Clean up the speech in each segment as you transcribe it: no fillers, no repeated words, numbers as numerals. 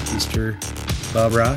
Mr. Bob Rock.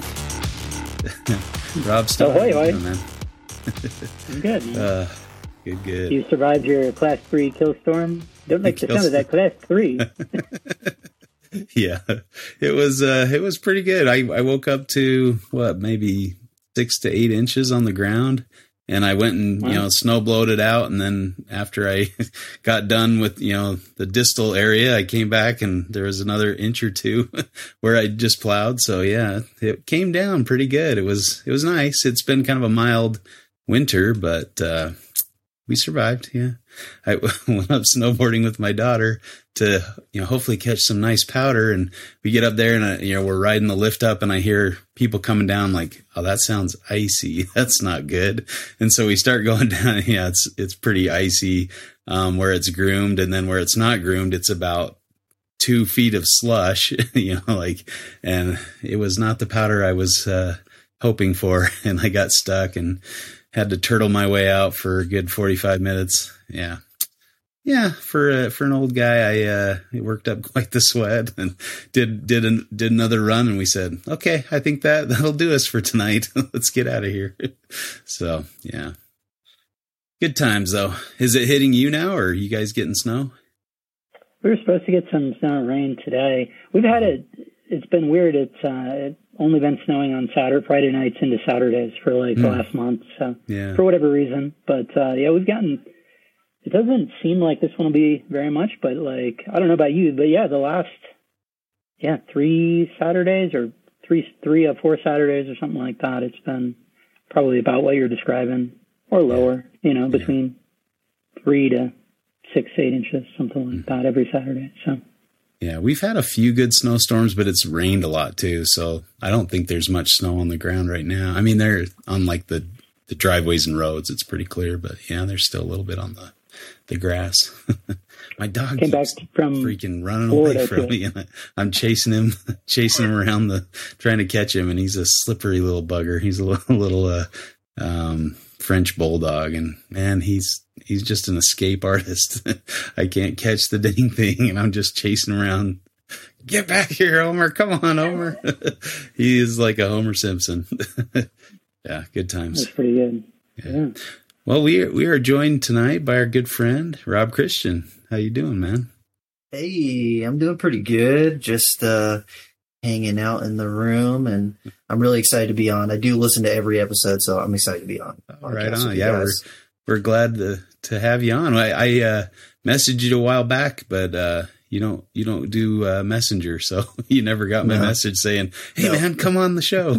Rob Stone. Oh, hey, man. I'm good, man. Good. You survived your Class 3 kill storm? Don't make the sound of that Class 3. Yeah, it was pretty good. I woke up to maybe 6 to 8 inches on the ground, and I went and snow blowed it out. And then after I got done with the distal area, I came back and there was another inch or two where I just plowed. So yeah, it came down pretty good. It was nice. It's been kind of a mild winter, but we survived. Yeah, I went up snowboarding with my daughter to hopefully catch some nice powder, and we get up there and we're riding the lift up, and I hear people coming down like, oh, that sounds icy. That's not good. And so we start going down. Yeah, it's pretty icy where it's groomed, and then where it's not groomed, it's about 2 feet of slush. And it was not the powder I was hoping for, and I got stuck and had to turtle my way out for a good 45 minutes. Yeah, for an old guy, I worked up quite the sweat and did another run, and we said, okay, I think that'll do us for tonight. Let's get out of here. So yeah, good times though. Is it hitting you now, or are you guys getting snow? We were supposed to get some snow and rain today. We've had it's been weird. It's only been snowing on Friday nights into Saturdays for the last month. So yeah, for whatever reason, but we've gotten. It doesn't seem like this one will be very much, but I don't know about you, but yeah, the last 3 Saturdays or three or 4 Saturdays or something like that, it's been probably about what you're describing or lower. Between 3 to 6, 8 inches, something like that every Saturday. So. Yeah, we've had a few good snowstorms, but it's rained a lot too. So I don't think there's much snow on the ground right now. I mean, they're on the driveways and roads. It's pretty clear, but yeah, there's still a little bit on the grass. My dog came back from freaking running Florida away from me, and I'm chasing him around trying to catch him. And he's a slippery little bugger. He's a little French bulldog, and man, he's just an escape artist. I can't catch the dang thing, and I'm just chasing around. Get back here, Homer. Come on, Homer. He is like a Homer Simpson. Yeah, good times. That's pretty good. Yeah. Well, we are joined tonight by our good friend, Rob Christian. How you doing, man? Hey, I'm doing pretty good. Just hanging out in the room, and I'm really excited to be on. I do listen to every episode, so I'm excited to be on. Right on. Yeah, we're glad to have you on. I messaged you a while back, but you don't do Messenger, so you never got my message saying, "Hey, man, come on the show."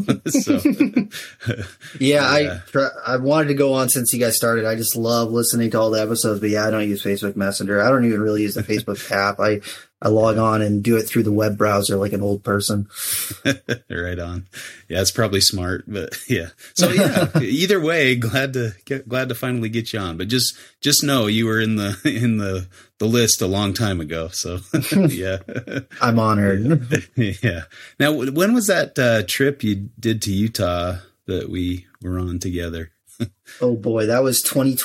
So, yeah, I wanted to go on since you guys started. I just love listening to all the episodes, but I don't use Facebook Messenger. I don't even really use the Facebook app. I log on and do it through the web browser like an old person. Right on. Yeah, it's probably smart, but yeah. So yeah, either way, glad to finally get you on. But just know you were in the list a long time ago. So yeah, I'm honored. Yeah. Now, when was that trip you did to Utah that we were on together? Oh boy, that was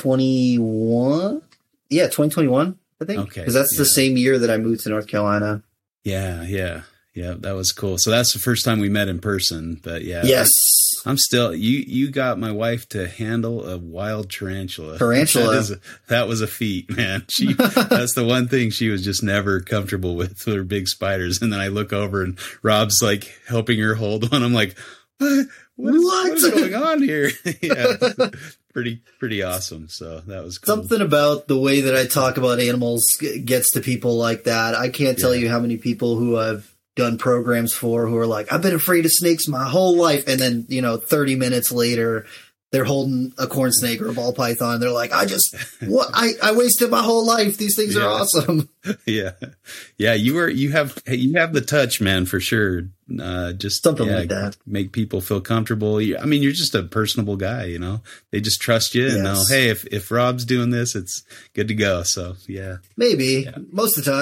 2021. Yeah, 2021. I think, because that's the same year that I moved to North Carolina. Yeah, that was cool. So that's the first time we met in person. But yeah, yes, I'm still. You got my wife to handle a wild tarantula. That was a feat, man. That's the one thing she was just never comfortable with her big spiders. And then I look over and Rob's like helping her hold one. I'm like, what is going on here? Yeah. Pretty awesome. So that was cool. Something about the way that I talk about animals gets to people like that. I can't tell you how many people who I've done programs for who are like, I've been afraid of snakes my whole life. And then, 30 minutes later, they're holding a corn snake or a ball python. They're like, I wasted my whole life. These things are awesome. Yeah. Yeah. You have the touch, man, for sure. Just something like that. Make people feel comfortable. I mean, you're just a personable guy, they just trust you and know, hey, if Rob's doing this, it's good to go. So yeah, maybe most of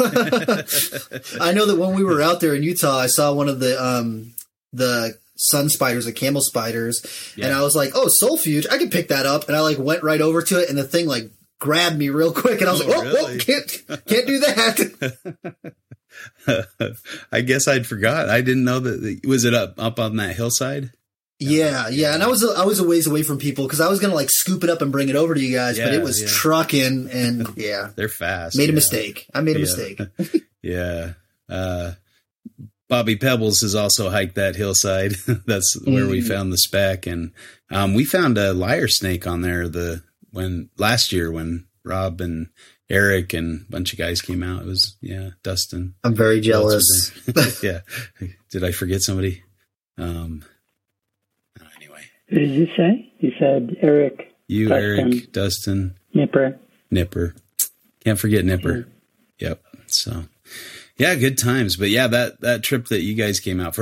the time. I know that when we were out there in Utah, I saw one of the sun spiders, the camel spiders. Yeah. And I was like, oh, Solfuge, I can pick that up. And I went right over to it. And the thing grabbed me real quick, and I was like, really? Can't do that. I guess I'd forgot. I didn't know that. Was it up on that hillside? Yeah. And I was a ways away from people because I was gonna like scoop it up and bring it over to you guys, but it was trucking, and they're fast. Made a mistake. I made a mistake. Yeah. Bobby Pebbles has also hiked that hillside. That's where we found the speck, and we found a lyre snake on there last year when Rob and Eric and a bunch of guys came out. It was Dustin. I'm very jealous. Yeah. Did I forget somebody? Anyway. Who did you say? You said Eric. You, Dustin, Eric, Dustin. Nipper. Can't forget Nipper. Yep. So, yeah, good times. But yeah, that trip that you guys came out for,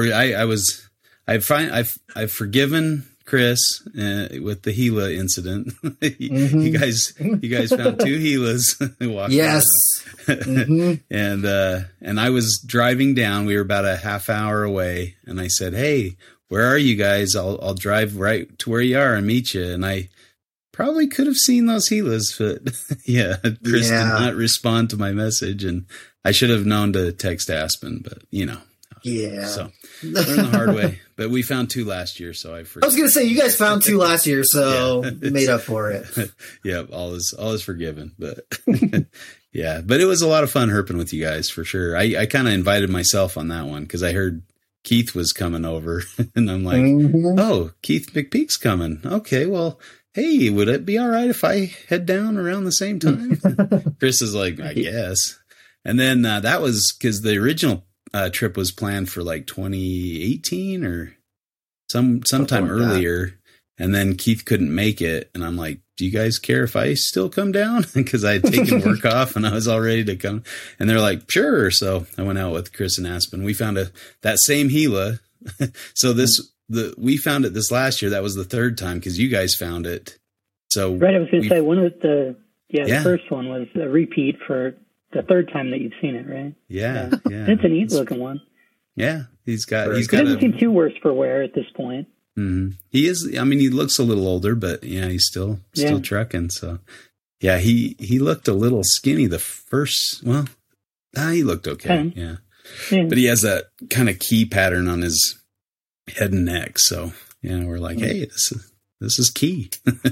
I've forgiven Chris with the Gila incident. You guys found 2 Gilas walking around. And I was driving down. We were about a half hour away, and I said, "Hey, where are you guys? I'll drive right to where you are and meet you." And I probably could have seen those Gilas, but Chris did not respond to my message, and I should have known to text Aspen, but so learned the hard way. But we found 2 last year, so I forgot. I was going to say, you guys found 2 last year, so made up for it. Yeah, all is forgiven. But but it was a lot of fun herping with you guys for sure. I kind of invited myself on that one because I heard Keith was coming over, and I'm like, oh, Keith McPeak's coming. Okay, well, hey, would it be all right if I head down around the same time? Chris is like, I guess. And then that was because the original trip was planned for like 2018 or sometime earlier. And then Keith couldn't make it. And I'm like, do you guys care if I still come down? Because I had taken work off and I was all ready to come. And they're like, sure. So I went out with Chris and Aspen. We found that same Gila. So we found it this last year. That was the 3rd time because you guys found it. So right. I was going to say one of the first one was a repeat for the 3rd time that you've seen it, right? Yeah. It's a neat looking one. Yeah. He doesn't seem too worse for wear at this point. Mm-hmm. He is. I mean, he looks a little older, but he's still trucking. So he looked a little skinny the first. Well, he looked okay. Yeah. But he has that kind of key pattern on his head and neck. So we're like, hey, this is key.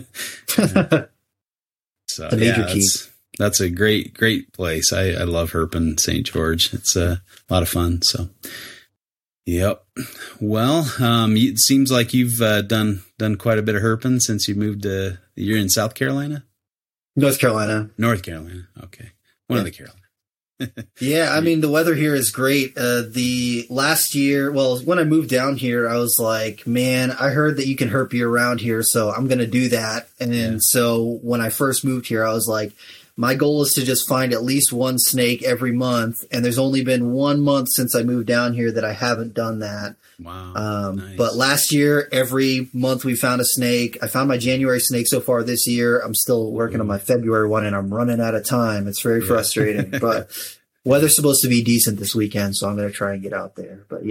So the major key. That's a great place. I love herping St. George. It's a lot of fun. So. Yep. Well, it seems like you've done quite a bit of herping since you moved to. You're in South Carolina? North Carolina. Okay. One of the Carolinas. I mean, the weather here is great. The last year, when I moved down here, I was like, man, I heard that you can herp year round here, so I'm going to do that. And so when I first moved here, I was like, my goal is to just find at least one snake every month. And there's only been 1 month since I moved down here that I haven't done that. Wow. Nice. But last year, every month we found a snake. I found my January snake so far this year. I'm still working on my February one, and I'm running out of time. It's very frustrating, but weather's supposed to be decent this weekend, so I'm going to try and get out there. But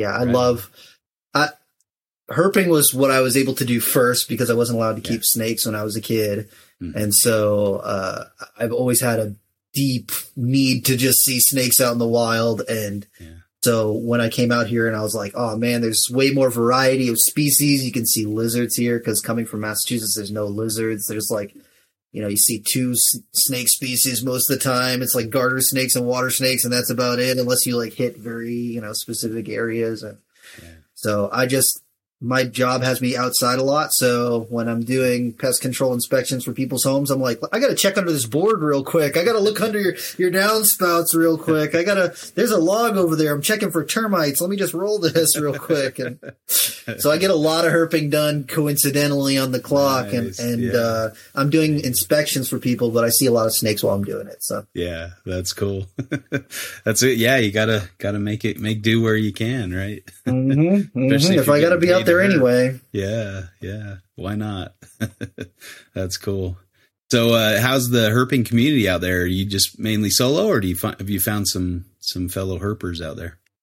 herping was what I was able to do first because I wasn't allowed to keep snakes when I was a kid. And so I've always had a deep need to just see snakes out in the wild. And so when I came out here and I was like, oh man, there's way more variety of species. You can see lizards here because coming from Massachusetts, there's no lizards. There's like, you see 2 snake species most of the time. It's like garter snakes and water snakes, and that's about it unless you like hit very, specific areas. And so my job has me outside a lot. So when I'm doing pest control inspections for people's homes, I'm like, I got to check under this board real quick. I got to look under your downspouts real quick. There's a log over there. I'm checking for termites. Let me just roll this real quick. And so I get a lot of herping done coincidentally on the clock. Nice. And I'm doing inspections for people, but I see a lot of snakes while I'm doing it. So yeah, that's cool. That's it. Yeah. You gotta make do where you can, right? If I got to be out there anyway. Yeah. Why not? That's cool. So, how's the herping community out there? Are you just mainly solo, or have you found some fellow herpers out there?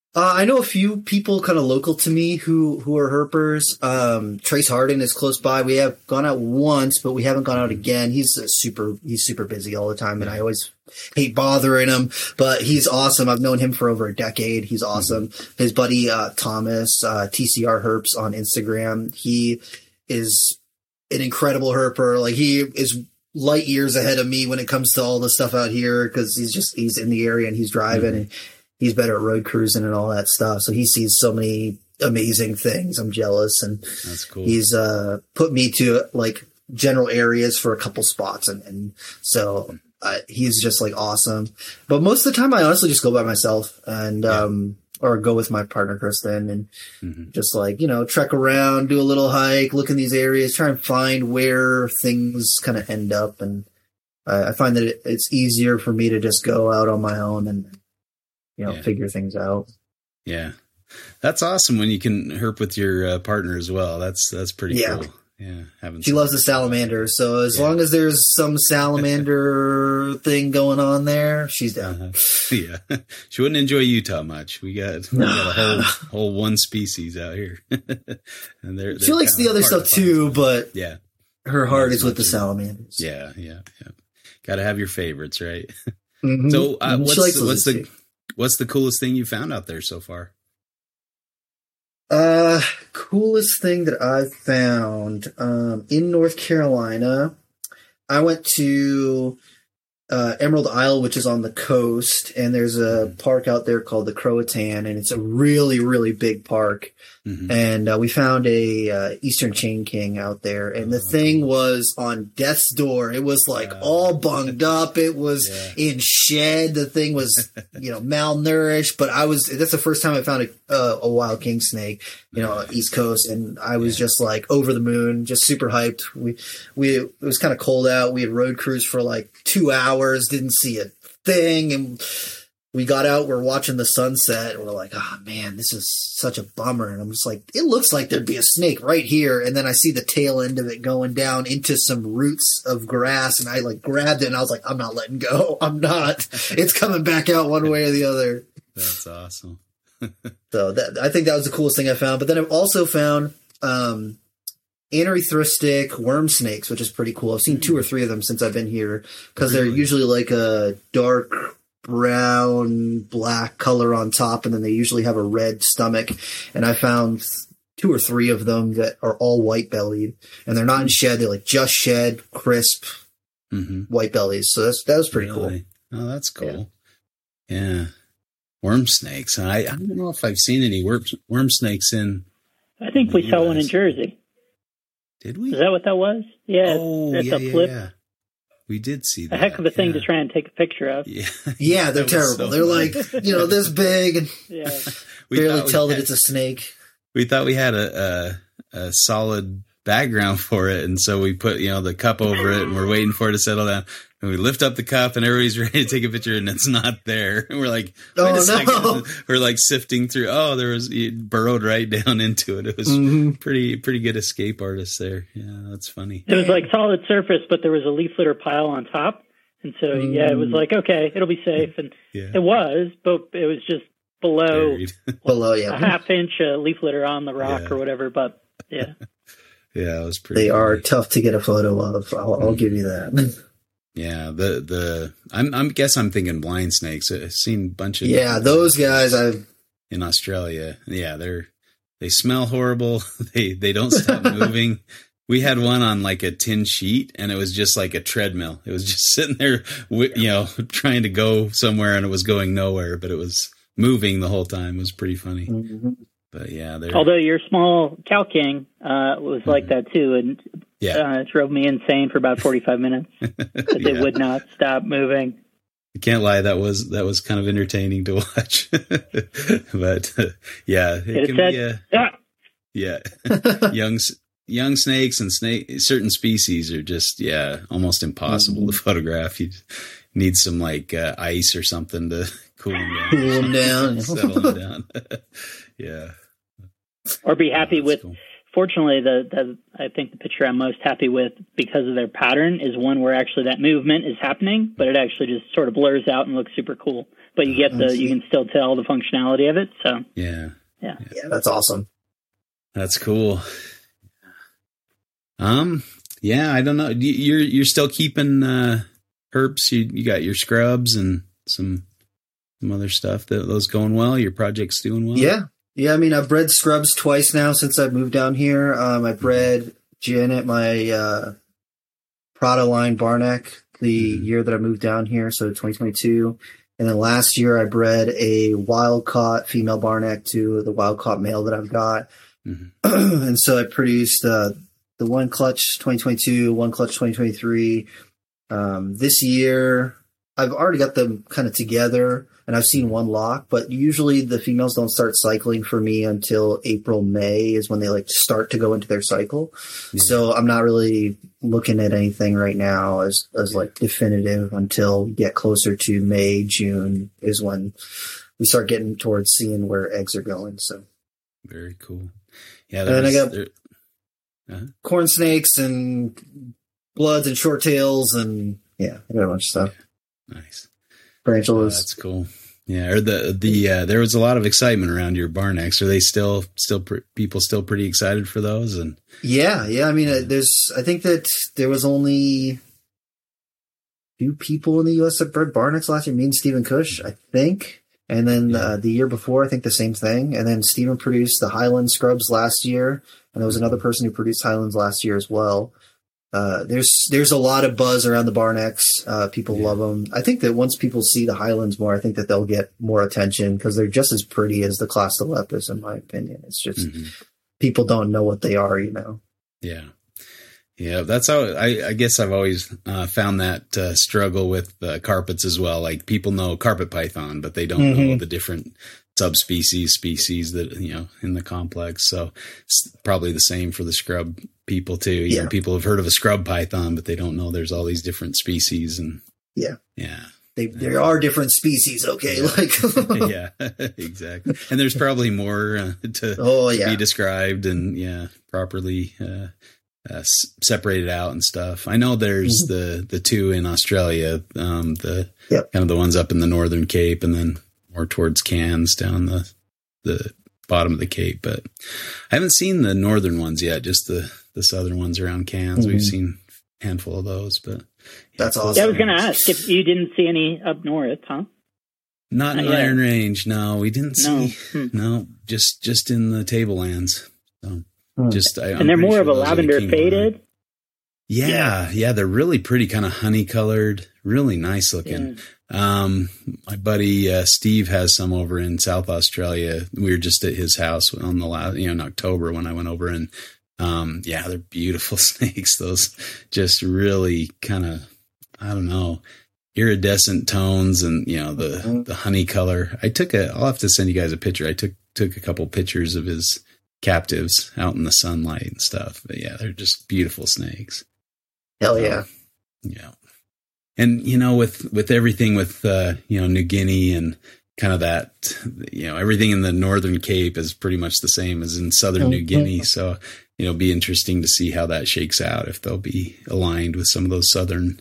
I know a few people kind of local to me who are herpers. Trace Harden is close by. We have gone out once, but we haven't gone out again. He's super busy all the time, and I always hate bothering him, but he's awesome. I've known him for over a decade. He's awesome. Mm-hmm. His buddy, Thomas, TCR Herps on Instagram. He is an incredible herper. Like, he is light years ahead of me when it comes to all the stuff out here, because he's in the area and he's driving, and he's better at road cruising and all that stuff. So he sees so many amazing things. I'm jealous. And that's cool. He's put me to like general areas for a couple spots. And so he's just like awesome. But most of the time I honestly just go by myself and or go with my partner, Kristen, and just like, trek around, do a little hike, look in these areas, try and find where things kind of end up. And I find that it's easier for me to just go out on my own and, figure things out. Yeah. That's awesome when you can herp with your partner as well. That's pretty cool. Yeah. She loves the salamander. So as long as there's some salamander thing going on there, she's down. Yeah. She wouldn't enjoy Utah much. We got a whole one species out here. And she likes the other stuff too, but her heart is with the salamanders. Yeah. Got to have your favorites, right? Mm-hmm. So what's the coolest thing you found out there so far? Coolest thing that I've found in North Carolina, I went to Emerald Isle, which is on the coast, and there's a park out there called the Croatan, and it's a really, really big park. Mm-hmm. And we found a Eastern Chain King out there, and the thing was on death's door. It was like all bunged up. It was in shed. The thing was, malnourished. But that's the first time I found a wild king snake, East Coast, and I was just like over the moon, just super hyped. It was kind of cold out. We had road cruised for like 2 hours, didn't see a thing, and we got out, we're watching the sunset, and we're like, oh man, this is such a bummer. And I'm just like, it looks like there'd be a snake right here. And then I see the tail end of it going down into some roots of grass, and I like grabbed it, and I was like, I'm not letting go. I'm not. It's coming back out one way or the other. That's awesome. So I think that was the coolest thing I found. But then I've also found anerythrostic worm snakes, which is pretty cool. I've seen 2 or 3 of them since I've been here, because they're usually like a dark brown, black color on top, and then they usually have a red stomach. And I found 2 or 3 of them that are all white bellied, and they're not in shed. They're like just shed, crisp, white bellies. So that was pretty cool. Oh, that's cool. Yeah. Worm snakes. I don't know if I've seen any worm snakes in. I think we saw one in Jersey. Did we? Is that what that was? Yeah. Oh, that's a flip. Yeah. We did see that. A heck of a thing to try and take a picture of. Yeah, they're terrible. So they're like, this big, and barely tell that it's a snake. We thought we had a solid background for it, and so we put the cup over it, and we're waiting for it to settle down. And we lift up the cup, and everybody's ready to take a picture, and it's not there. And we're like, wait a second. We're like sifting through. Oh, it burrowed right down into it. It was pretty good escape artist there. Yeah, that's funny. It was like solid surface, but there was a leaf litter pile on top. And so, it was like, okay, it'll be safe. And it was, but it was just below a half-inch leaf litter on the rock or whatever. But, yeah. Yeah, it was pretty They are tough to get a photo of. I'll give you that. Yeah, I guess I'm thinking blind snakes. I've seen a bunch of those guys in Australia. Yeah, they smell horrible. They don't stop moving. We had one on like a tin sheet, and it was just like a treadmill. It was just sitting there, trying to go somewhere, and it was going nowhere, but it was moving the whole time. It was pretty funny. Mm-hmm. But yeah, although your small cow king was like that too, and it drove me insane for about 45 minutes because it would not stop moving. I can't lie, that was kind of entertaining to watch. But it can be young snakes and certain species are just almost impossible to photograph. You need some like ice or something to cool them down. Settle them down. Yeah. Or be happy with fortunately, I think the picture I'm most happy with because of their pattern is one where actually that movement is happening, but it actually just sort of blurs out and looks super cool. But you get you can still tell the functionality of it. So yeah, that's awesome. That's cool. Yeah, I don't know. You're still keeping herps. You got your scrubs and some other stuff. Those going well. Your project's doing well. Yeah. I mean, I've bred scrubs twice now since I've moved down here. I bred Janet, my Prada line Barneck, the year that I moved down here, so 2022. And then last year I bred a wild caught female Barneck to the wild caught male that I've got. Mm-hmm. And so I produced the one clutch 2022, one clutch 2023. This year I've already got them kind of together and I've seen one lock, but usually the females don't start cycling for me until April, May is when they like start to go into their cycle. Yeah. So I'm not really looking at anything right now as like definitive until we get closer to May, June is when we start getting towards seeing where eggs are going. So very cool. Yeah. And then I got corn snakes and bloods and short tails and I got a bunch of stuff. Yeah. Nice. Branchulas. That's cool. Yeah. Or there was a lot of excitement around your Barnecks. Are they still people still pretty excited for those? And yeah. I mean, I think that there was only 2 people in the U.S. that bred Barnecks last year. Me and Stephen Cush, I think. And then the year before, I think the same thing. And then Stephen produced the Highland scrubs last year. And there was another person who produced Highlands last year as well. There's a lot of buzz around the Barnecks. People love them. I think that once people see the Highlands more, I think that they'll get more attention because they're just as pretty as the Clasta Lepus, in my opinion. It's just people don't know what they are, you know? Yeah. Yeah. That's how I guess I've always found that struggle with carpets as well. Like people know carpet python, but they don't know the different species that, in the complex. So it's probably the same for the scrub people too. You know, people have heard of a scrub python, but they don't know there's all these different species. And there are different species. Okay. Like, yeah, exactly. And there's probably more to be described and properly, separated out and stuff. I know there's the 2 in Australia, kind of the ones up in the Northern Cape and then more towards Cairns down the bottom of the Cape, but I haven't seen the northern ones yet, just the southern ones around Cairns. We've seen a handful of those, but that's awesome. Yeah, I was going to ask if you didn't see any up north, huh? Not in Iron Range. No, we didn't see. No, just in the tablelands. So and they're more of a lavender faded. Yeah, they're really pretty, kind of honey colored, really nice looking. My buddy Steve has some over in South Australia. We were just at his house on the last, in October when I went over, and they're beautiful snakes. Those just really kind of, I don't know, iridescent tones and the honey color. I'll have to send you guys a picture. I took a couple pictures of his captives out in the sunlight and stuff. But yeah, they're just beautiful snakes. Hell yeah. Yeah. And, with everything with, New Guinea and kind of that, everything in the Northern Cape is pretty much the same as in Southern New Guinea. So, it'll be interesting to see how that shakes out, if they'll be aligned with some of those Southern,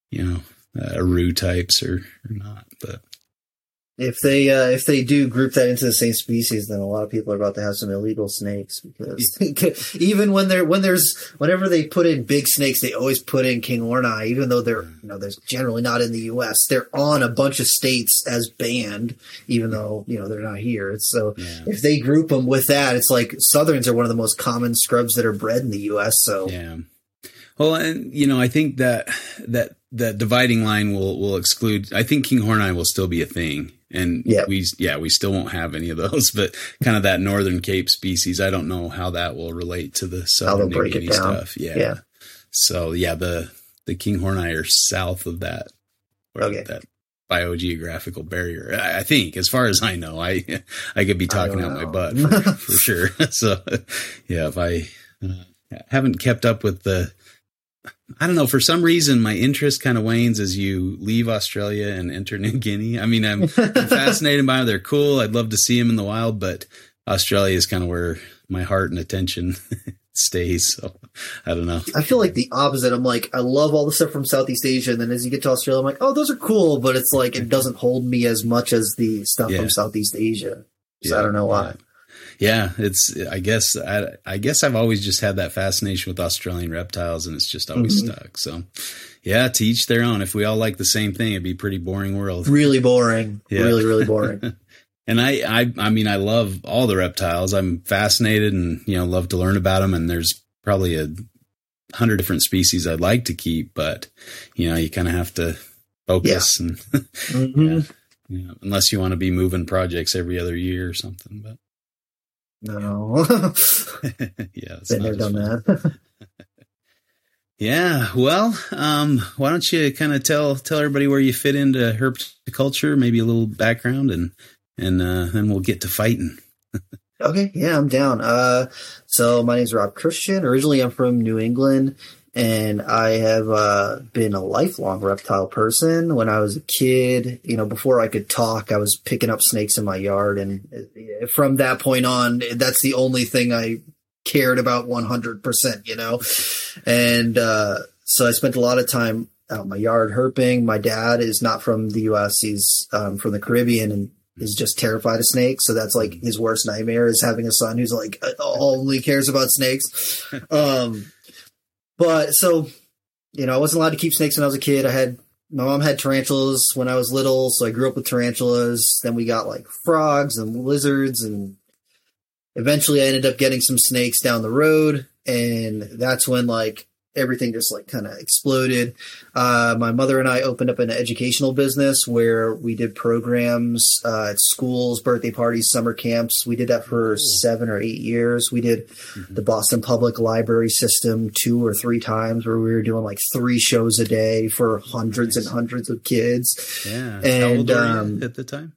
Aru types or not. But if they do group that into the same species, then a lot of people are about to have some illegal snakes, because even whenever they put in big snakes, they always put in King Ornai, even though they're generally not in the U.S. They're on a bunch of states as banned, even though they're not here. So if they group them with that, it's like Southerns are one of the most common scrubs that are bred in the U.S. So yeah. Well, and I think that dividing line will exclude. I think King Horneye will still be a thing, and we still won't have any of those. But kind of that Northern Cape species, I don't know how that will relate to the Southern New Guinea stuff. Yeah. So the King Horneye are south of that, that biogeographical barrier. I think, as far as I know, I could be talking out my butt for sure. So if I haven't kept up with I don't know, for some reason my interest kind of wanes as you leave Australia and enter New Guinea. I mean, I'm fascinated by them. They're cool. I'd love to see them in the wild, but Australia is kind of where my heart and attention stays. So I don't know. I feel like the opposite. I'm like, I love all the stuff from Southeast Asia. And then as you get to Australia, I'm like, oh, those are cool. But it's like, it doesn't hold me as much as the stuff from Southeast Asia. So I don't know why. Yeah, I guess I've always just had that fascination with Australian reptiles, and it's just always stuck. So, yeah, to each their own. If we all like the same thing, it'd be a pretty boring world. Really boring. Yeah. Really, really boring. And I mean, I love all the reptiles. I'm fascinated and, love to learn about them. And there's probably 100 different species I'd like to keep, but, you kind of have to focus and unless you want to be moving projects every other year or something, but. No. Yeah. Been there, done that. Yeah. Well, why don't you kind of tell everybody where you fit into herpetoculture, maybe a little background, and then we'll get to fighting. Okay. Yeah, I'm down. So my name's Rob Christian. Originally, I'm from New England, and I have been a lifelong reptile person. When I was a kid, before I could talk, I was picking up snakes in my yard. And from that point on, that's the only thing I cared about 100%, And so I spent a lot of time out in my yard herping. My dad is not from the U.S. He's from the Caribbean and is just terrified of snakes. So that's like his worst nightmare, is having a son who's like only cares about snakes. But so, I wasn't allowed to keep snakes when I was a kid. My mom had tarantulas when I was little, so I grew up with tarantulas. Then we got like frogs and lizards, and eventually I ended up getting some snakes down the road. And that's when like everything just like kind of exploded. My mother and I opened up an educational business where we did programs at schools, birthday parties, summer camps. We did that for 7 or 8 years. We did the Boston Public Library system 2 or 3 times, where we were doing like 3 shows a day for hundreds and hundreds of kids. Yeah. And, how old were you at the time?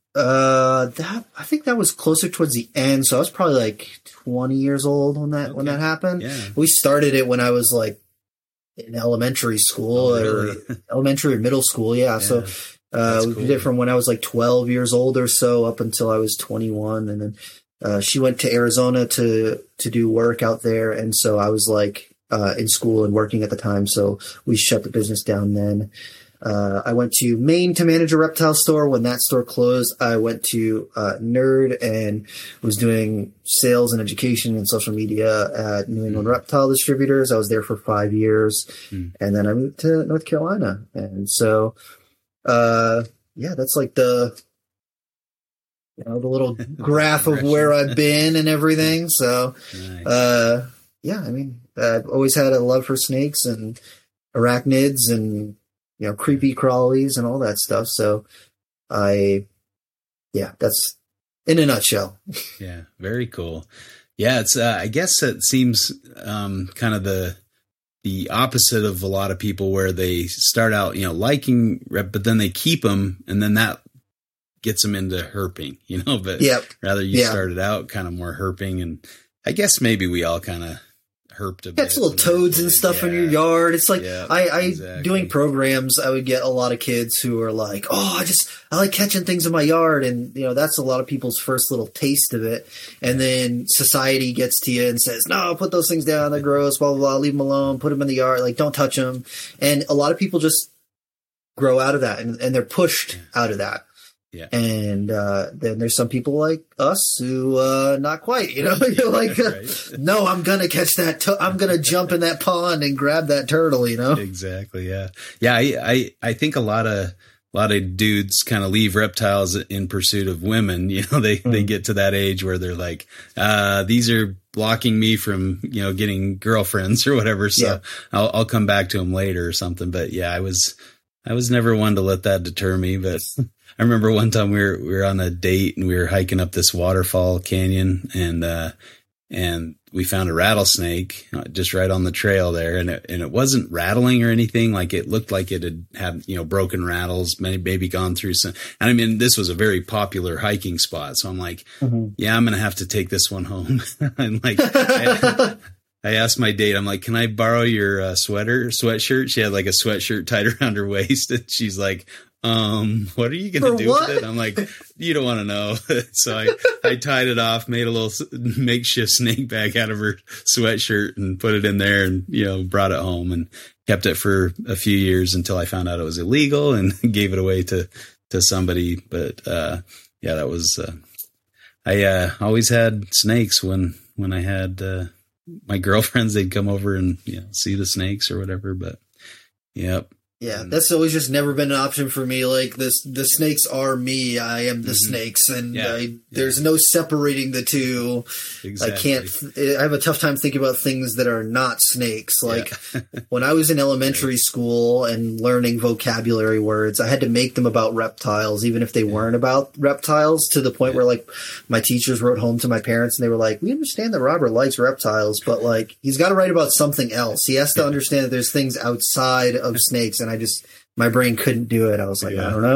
I think that was closer towards the end. So I was probably like 20 years old when that happened. Yeah. We started it when I was like in elementary school elementary or middle school. Yeah. So, we did it from when I was like 12 years old or so up until I was 21. And then, she went to Arizona to do work out there. And so I was like, in school and working at the time. So we shut the business down then. I went to Maine to manage a reptile store. When that store closed, I went to Nerd and was doing sales and education and social media at New England Reptile Distributors. I was there for 5 years, and then I moved to North Carolina. And so, that's like the little graph of where I've been and everything. So, nice. I mean, I've always had a love for snakes and arachnids and creepy crawlies and all that stuff. So that's in a nutshell. Yeah. Very cool. Yeah. It's, I guess it seems, kind of the opposite of a lot of people, where they start out, liking but then they keep them, and then that gets them into herping, but rather you started out kind of more herping, and I guess maybe we all kind of herped a bit. That's little toads and stuff in your yard. It's like, doing programs, I would get a lot of kids who are like, I like catching things in my yard. And, that's a lot of people's first little taste of it. And then society gets to you and says, no, put those things down. They're gross, blah, blah, blah. Leave them alone. Put them in the yard. Like, don't touch them. And a lot of people just grow out of that, and they're pushed out of that. Yeah. And then there's some people like us who not quite, you're like, no, I'm going to catch that. I'm going to jump in that pond and grab that turtle, Exactly. Yeah. Yeah. I think a lot of dudes kind of leave reptiles in pursuit of women. They get to that age where they're like, these are blocking me from, getting girlfriends or whatever. So I'll come back to them later or something. But yeah, I was never one to let that deter me, but I remember one time we were on a date and we were hiking up this waterfall canyon, and we found a rattlesnake just right on the trail there. And it wasn't rattling or anything. Like, it looked like it had broken rattles, maybe gone through some, and I mean, this was a very popular hiking spot. So I'm like, yeah, I'm going to have to take this one home. And like, I asked my date, I'm like, can I borrow your sweatshirt? She had like a sweatshirt tied around her waist, and she's like, what are you going to do with it? I'm like, you don't want to know. So I tied it off, made a little makeshift snake bag out of her sweatshirt and put it in there and, brought it home and kept it for a few years until I found out it was illegal and gave it away to somebody. But, that was, I always had snakes when I had, my girlfriends, they'd come over and, see the snakes or whatever, but yep. Yeah, that's always just never been an option for me. Like the snakes are me. I am the snakes, and there's no separating the two. Exactly. I have a tough time thinking about things that are not snakes. Like when I was in elementary school and learning vocabulary words, I had to make them about reptiles, even if they weren't about reptiles, to the point where like my teachers wrote home to my parents and they were like, we understand that Robert likes reptiles, but like he's got to write about something else. He has to understand that there's things outside of snakes. And my brain couldn't do it. I was like, I don't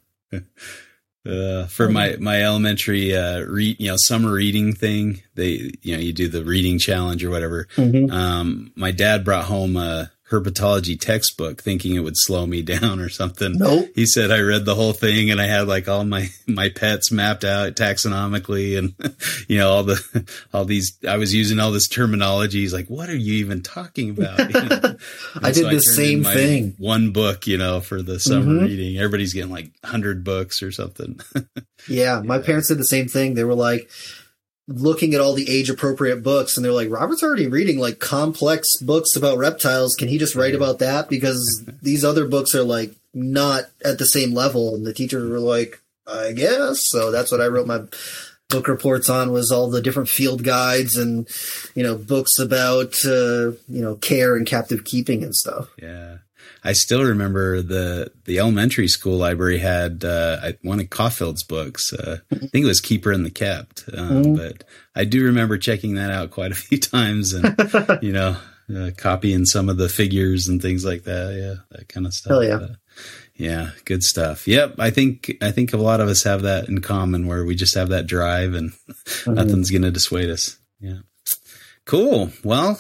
know. For my elementary, summer reading thing, you do the reading challenge or whatever. My dad brought home a herpetology textbook thinking it would slow me down or something. Nope. He said I read the whole thing and I had like all my pets mapped out taxonomically and, all these, I was using all this terminology. He's like, what are you even talking about? I did the same thing. One book, for the summer reading. Everybody's getting like 100 books or something. Yeah. My parents did the same thing. They were like, looking at all the age appropriate books and they're like, Robert's already reading like complex books about reptiles. Can he just write about that? Because these other books are like not at the same level. And the teachers were like, I guess. So that's what I wrote my book reports on, was all the different field guides and, books about, care and captive keeping and stuff. Yeah. I still remember the elementary school library had one of Caulfield's books. I think it was Keeper and the Kept. But I do remember checking that out quite a few times and, copying some of the figures and things like that. Yeah, that kind of stuff. Hell yeah. Yeah, good stuff. Yep, I think a lot of us have that in common, where we just have that drive and nothing's going to dissuade us. Yeah. Cool. Well,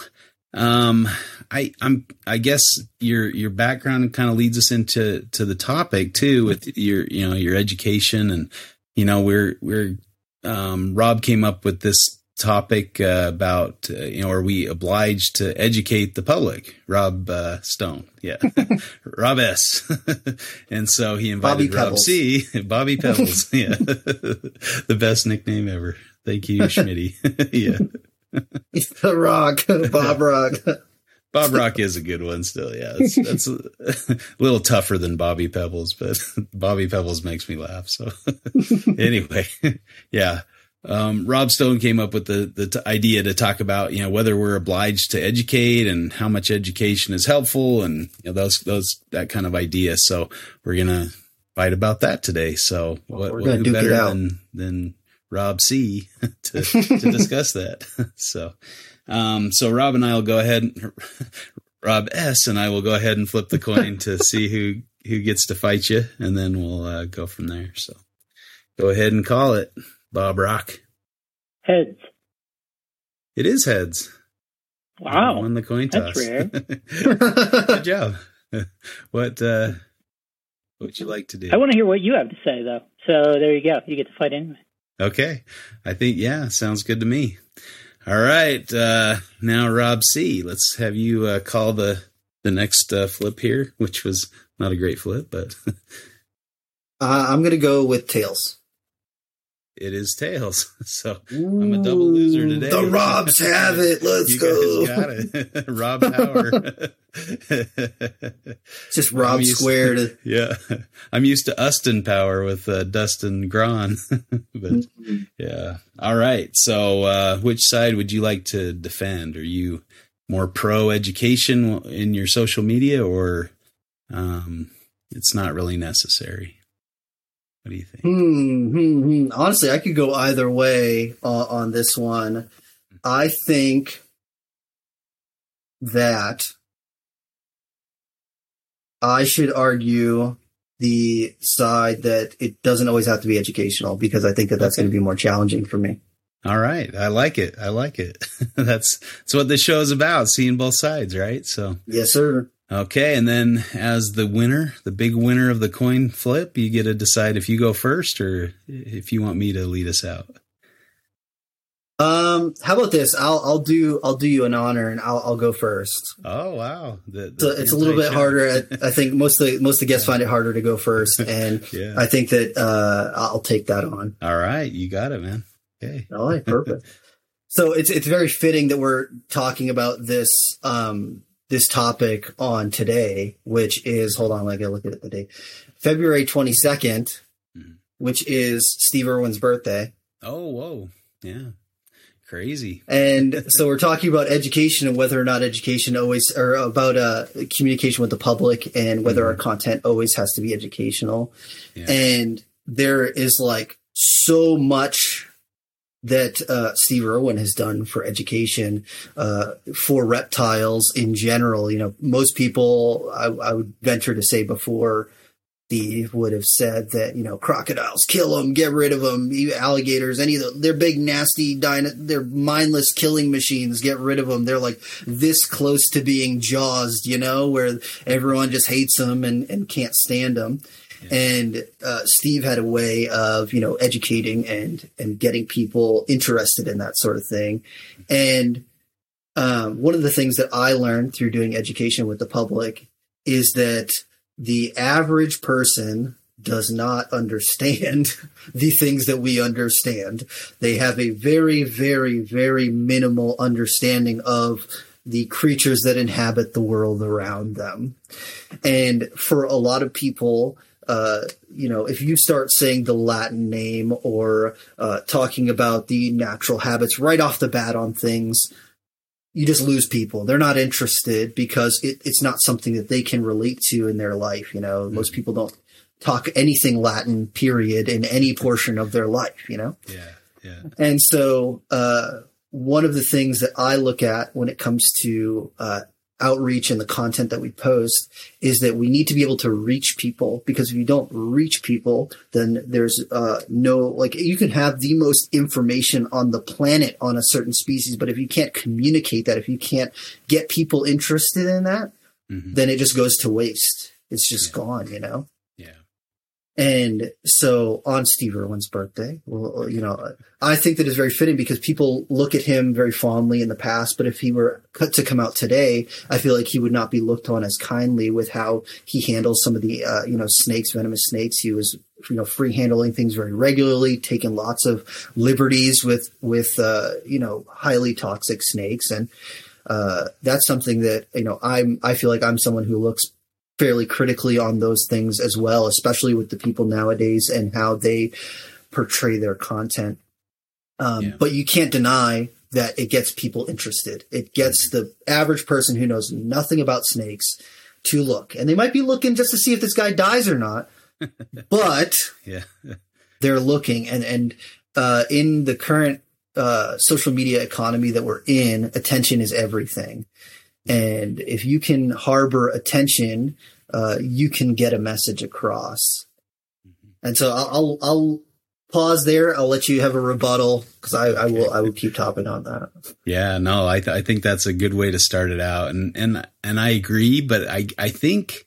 I guess your background kind of leads us into the topic too, with your education, and we're Rob came up with this topic about are we obliged to educate the public? Rob Stone, Rob S, and so he invited Rob C, Bobby Pebbles, the best nickname ever. Thank you, Schmitty. The Rock, Bob Rock. Bob Rock is a good one still. Yeah, that's a little tougher than Bobby Pebbles, but Bobby Pebbles makes me laugh. So anyway, yeah. Rob Stone came up with the idea to talk about, whether we're obliged to educate and how much education is helpful, and that kind of idea. So we're going to fight about that today. So what who better than Rob C to discuss that. So Rob and I will go ahead, Rob S and I will go ahead and flip the coin to see who gets to fight you, and then we'll go from there. So go ahead and call it, Bob Rock. Heads. It is heads. Wow. Won the coin toss. That's rare. Good job. What would you like to do? I want to hear what you have to say, though. So there you go. You get to fight anyway. Okay. I think, sounds good to me. All right. Now, Rob C., let's have you call the next flip here, which was not a great flip, but I'm going to go with tails. It is tails. So I'm a double loser today. The Robs have it. Let's go. You guys got it. Rob Power. Just Rob squared. Yeah. I'm used to Ustin Power with Dustin Gron. But yeah. All right. So which side would you like to defend? Are you more pro education in your social media, or it's not really necessary? What do you think? Honestly, I could go either way on this one. I think that I should argue the side that it doesn't always have to be educational, because I think that that's going to be more challenging for me. All right. I like it. That's what this show is about, seeing both sides, right? So yes, sir. Okay, and then as the winner, the big winner of the coin flip, you get to decide if you go first or if you want me to lead us out. How about this? I'll do you an honor, and I'll go first. Oh wow, So it's a little bit harder. I think most of the guests find it harder to go first, and Yeah. I think that I'll take that on. All right, you got it, man. Okay. All right, perfect. So it's very fitting that we're talking about this this topic on today, which is, hold on, I gotta look at the date, February 22nd, which is Steve Irwin's birthday. Oh, whoa, yeah. Crazy. And so we're talking about education and whether or not education always, or about communication with the public and whether our content always has to be educational. Yeah. And there is like so much that Steve Irwin has done for education, for reptiles in general. You know, most people, I would venture to say before Steve would have said that, you know, crocodiles, kill them, get rid of them, alligators, they're big, nasty, they're mindless killing machines, get rid of them. They're like this close to being Jaws, you know, where everyone just hates them and can't stand them. Yeah. And Steve had a way of, you know, educating and getting people interested in that sort of thing. And one of the things that I learned through doing education with the public is that the average person does not understand the things that we understand. They have a very, very, very minimal understanding of the creatures that inhabit the world around them. And for a lot of people, you know, if you start saying the Latin name or talking about the natural habits right off the bat on things, you just lose people. They're not interested because it's not something that they can relate to in their life. You know, most people don't talk anything Latin, period, in any portion of their life, you know? Yeah. And so, one of the things that I look at when it comes to, outreach and the content that we post is that we need to be able to reach people, because if you don't reach people, then there's you can have the most information on the planet on a certain species, but if you can't communicate that, if you can't get people interested in that, then it just goes to waste. It's just gone, you know? Yeah. And so on Steve Irwin's birthday, well, you know, I think that is very fitting because people look at him very fondly in the past, but if he were to come out today, I feel like he would not be looked on as kindly with how he handles some of the, snakes, venomous snakes. He was, you know, free handling things very regularly, taking lots of liberties with highly toxic snakes. And, that's something that, you know, I feel like I'm someone who looks fairly critically on those things as well, especially with the people nowadays and how they portray their content. But you can't deny that it gets people interested. It gets the average person who knows nothing about snakes to look, and they might be looking just to see if this guy dies or not, but they're looking. And in the current social media economy that we're in, attention is everything. And if you can harbor attention, you can get a message across. And so I'll pause there. I'll let you have a rebuttal because I will keep topping on that. Yeah, no, I think that's a good way to start it out. And I agree, but I think,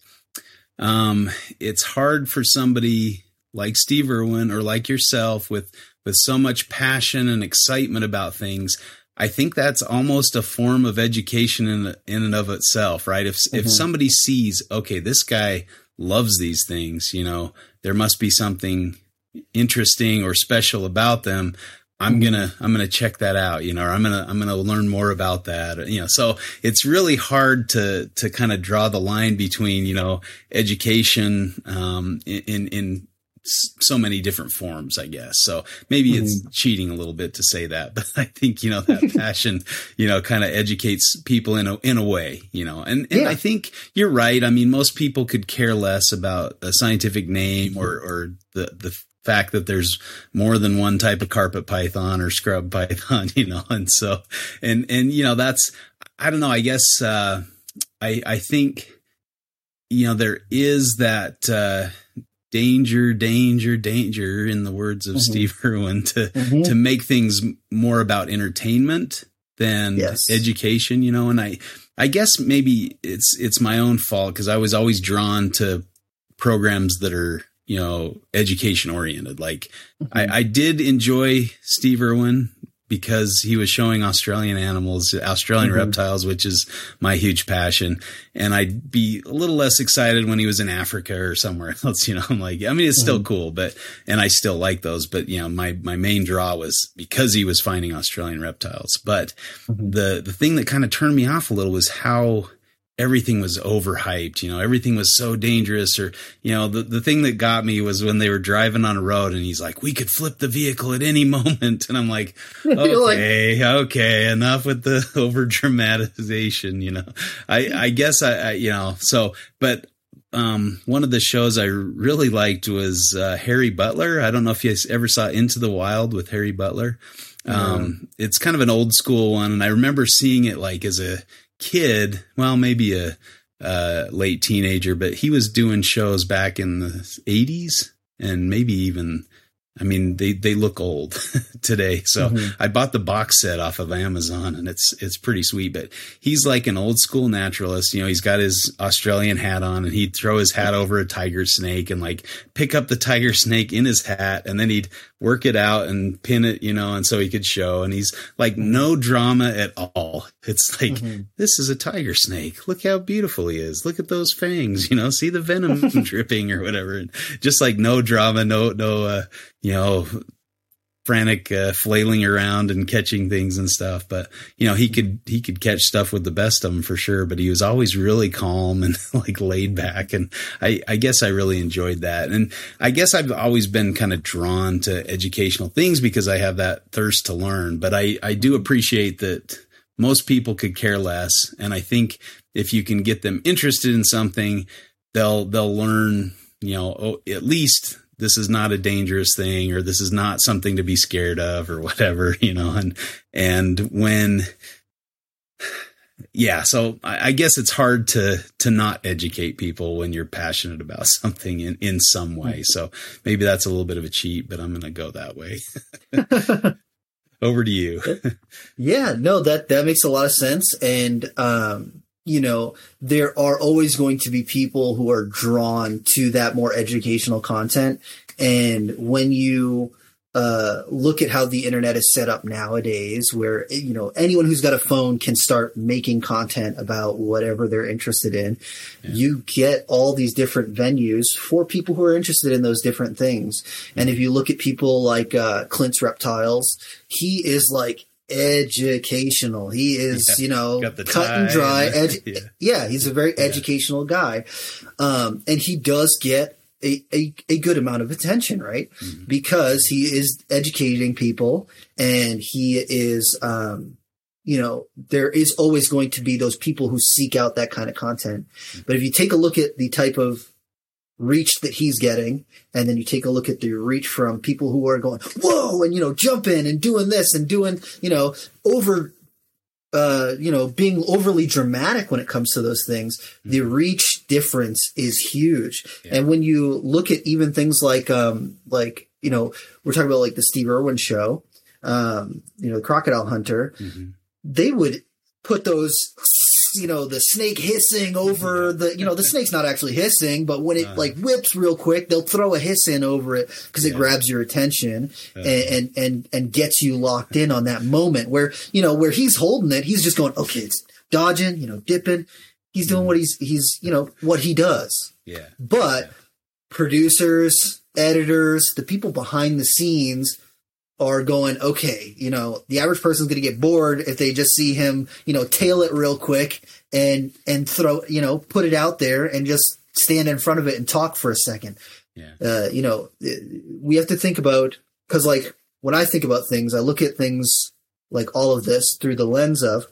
it's hard for somebody like Steve Irwin or like yourself with so much passion and excitement about things. I think that's almost a form of education in and of itself, right? If somebody sees, okay, this guy loves these things, you know, there must be something interesting or special about them. I'm gonna check that out, you know, or I'm gonna learn more about that, you know. So it's really hard to kind of draw the line between, you know, education in so many different forms, I guess. So maybe it's cheating a little bit to say that, but I think, you know, that passion, you know, kind of educates people in a way, you know, and I think you're right. I mean, most people could care less about a scientific name or the fact that there's more than one type of carpet python or scrub python, you know, and so, and, you know, that's, I don't know, I guess, I think, you know, there is that, danger, in the words of Steve Irwin, to make things more about entertainment than education, you know, and I guess maybe it's my own fault because I was always drawn to programs that are, education oriented. Like I did enjoy Steve Irwin because he was showing Australian animals, Australian reptiles, which is my huge passion. And I'd be a little less excited when he was in Africa or somewhere else. I'm like, it's still cool, and I still like those. But, my main draw was because he was finding Australian reptiles. But the thing that kind of turned me off a little was how everything was overhyped, everything was so dangerous, or, the thing that got me was when they were driving on a road and he's like, we could flip the vehicle at any moment. And I'm like, okay, enough with the over dramatization, I guess but one of the shows I really liked was Harry Butler. I don't know if you ever saw Into the Wild with Harry Butler. It's kind of an old school one. And I remember seeing it like as a kid, well, maybe a late teenager, but he was doing shows back in the 80s and maybe even, they look old today. So I bought the box set off of Amazon and it's pretty sweet, but he's like an old school naturalist. He's got his Australian hat on and he'd throw his hat over a tiger snake and like pick up the tiger snake in his hat. And then he'd work it out and pin it, and so he could show. And he's like, no drama at all. It's like, this is a tiger snake. Look how beautiful he is. Look at those fangs, see the venom dripping or whatever. And just like no drama, no, frantic flailing around and catching things and stuff. But, he could catch stuff with the best of them for sure. But he was always really calm and like laid back. And I guess I really enjoyed that. And I guess I've always been kind of drawn to educational things because I have that thirst to learn. But I do appreciate that most people could care less. And I think if you can get them interested in something, they'll learn, at least this is not a dangerous thing, or this is not something to be scared of, or whatever, and when, so I guess it's hard to not educate people when you're passionate about something in some way. So maybe that's a little bit of a cheat, but I'm going to go that way. Over to you. Yeah, no, that makes a lot of sense. And, there are always going to be people who are drawn to that more educational content. And when you look at how the internet is set up nowadays, where, anyone who's got a phone can start making content about whatever they're interested in, you get all these different venues for people who are interested in those different things. And if you look at people like Clint's Reptiles, he is like educational. He is, cut and dry. He's a very educational guy. And he does get a good amount of attention, right? Because he is educating people, and he is, there is always going to be those people who seek out that kind of content. But if you take a look at the type of reach that he's getting, and then you take a look at the reach from people who are going, whoa, and, jumping and doing this and doing, over, being overly dramatic when it comes to those things, the reach difference is huge. Yeah. And when you look at even things like, we're talking about like the Steve Irwin show, the Crocodile Hunter, they would put those, the snake hissing over the snake's not actually hissing, but when it like whips real quick, they'll throw a hiss in over it because it grabs your attention and gets you locked in on that moment where he's holding it. He's just going, okay, it's dodging, dipping. He's doing what he's what he does. Yeah. But producers, editors, the people behind the scenes are going, okay, the average person's going to get bored if they just see him, tail it real quick and throw, put it out there and just stand in front of it and talk for a second. Yeah. We have to think about, because like when I think about things, I look at things like all of this through the lens of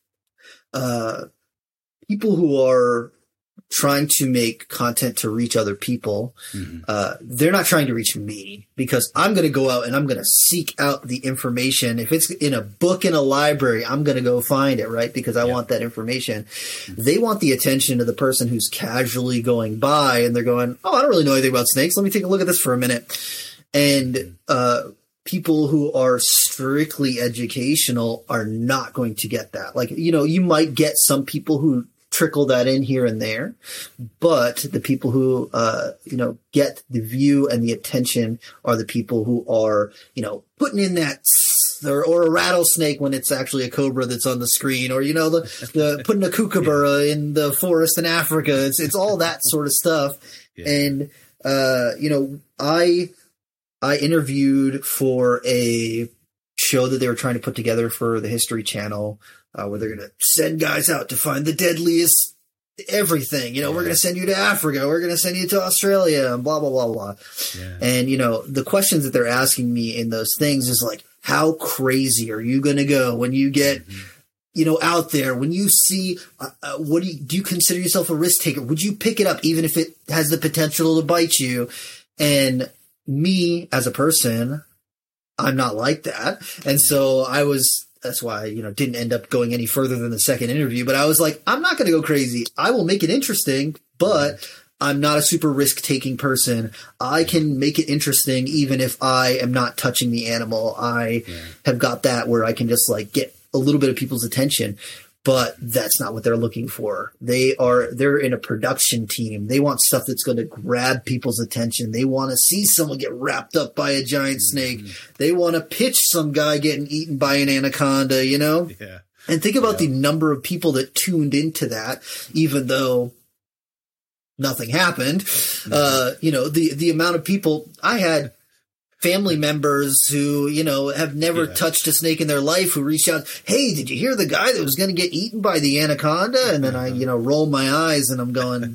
people who are trying to make content to reach other people. They're not trying to reach me, because I'm going to go out and I'm going to seek out the information. If it's in a book in a library, I'm going to go find it, right? Because I want that information. They want the attention of the person who's casually going by and they're going, oh, I don't really know anything about snakes. Let me take a look at this for a minute. And people who are strictly educational are not going to get that. Like, you know, you might get some people who trickle that in here and there, but the people who, you know, get the view and the attention are the people who are, you know, putting in that or a rattlesnake when it's actually a cobra that's on the screen, or, you know, the putting a kookaburra in the forest in Africa. It's all that sort of stuff. Yeah. And, you know, I interviewed for a show that they were trying to put together for the History Channel, where they're going to send guys out to find the deadliest everything. You know, we're going to send you to Africa. We're going to send you to Australia and blah, blah, blah, blah. Yeah. And, you know, the questions that they're asking me in those things is like, how crazy are you going to go when you get, you know, out there, when you see, what do you consider yourself a risk taker? Would you pick it up even if it has the potential to bite you? And me as a person, I'm not like that. And so that's why, you know, didn't end up going any further than the second interview, but I was like, I'm not going to go crazy. I will make it interesting, but I'm not a super risk-taking person. I can make it interesting even if I am not touching the animal. I have got that where I can just like get a little bit of people's attention, but that's not what they're looking for. They're in a production team. They want stuff that's going to grab people's attention. They want to see someone get wrapped up by a giant snake. They want to pitch some guy getting eaten by an anaconda, you know? Yeah. And think about the number of people that tuned into that, even though nothing happened. You know, the amount of people I had, family members who, you know, have never touched a snake in their life, who reached out, hey, did you hear the guy that was going to get eaten by the anaconda? And then I, you know, roll my eyes and I'm going,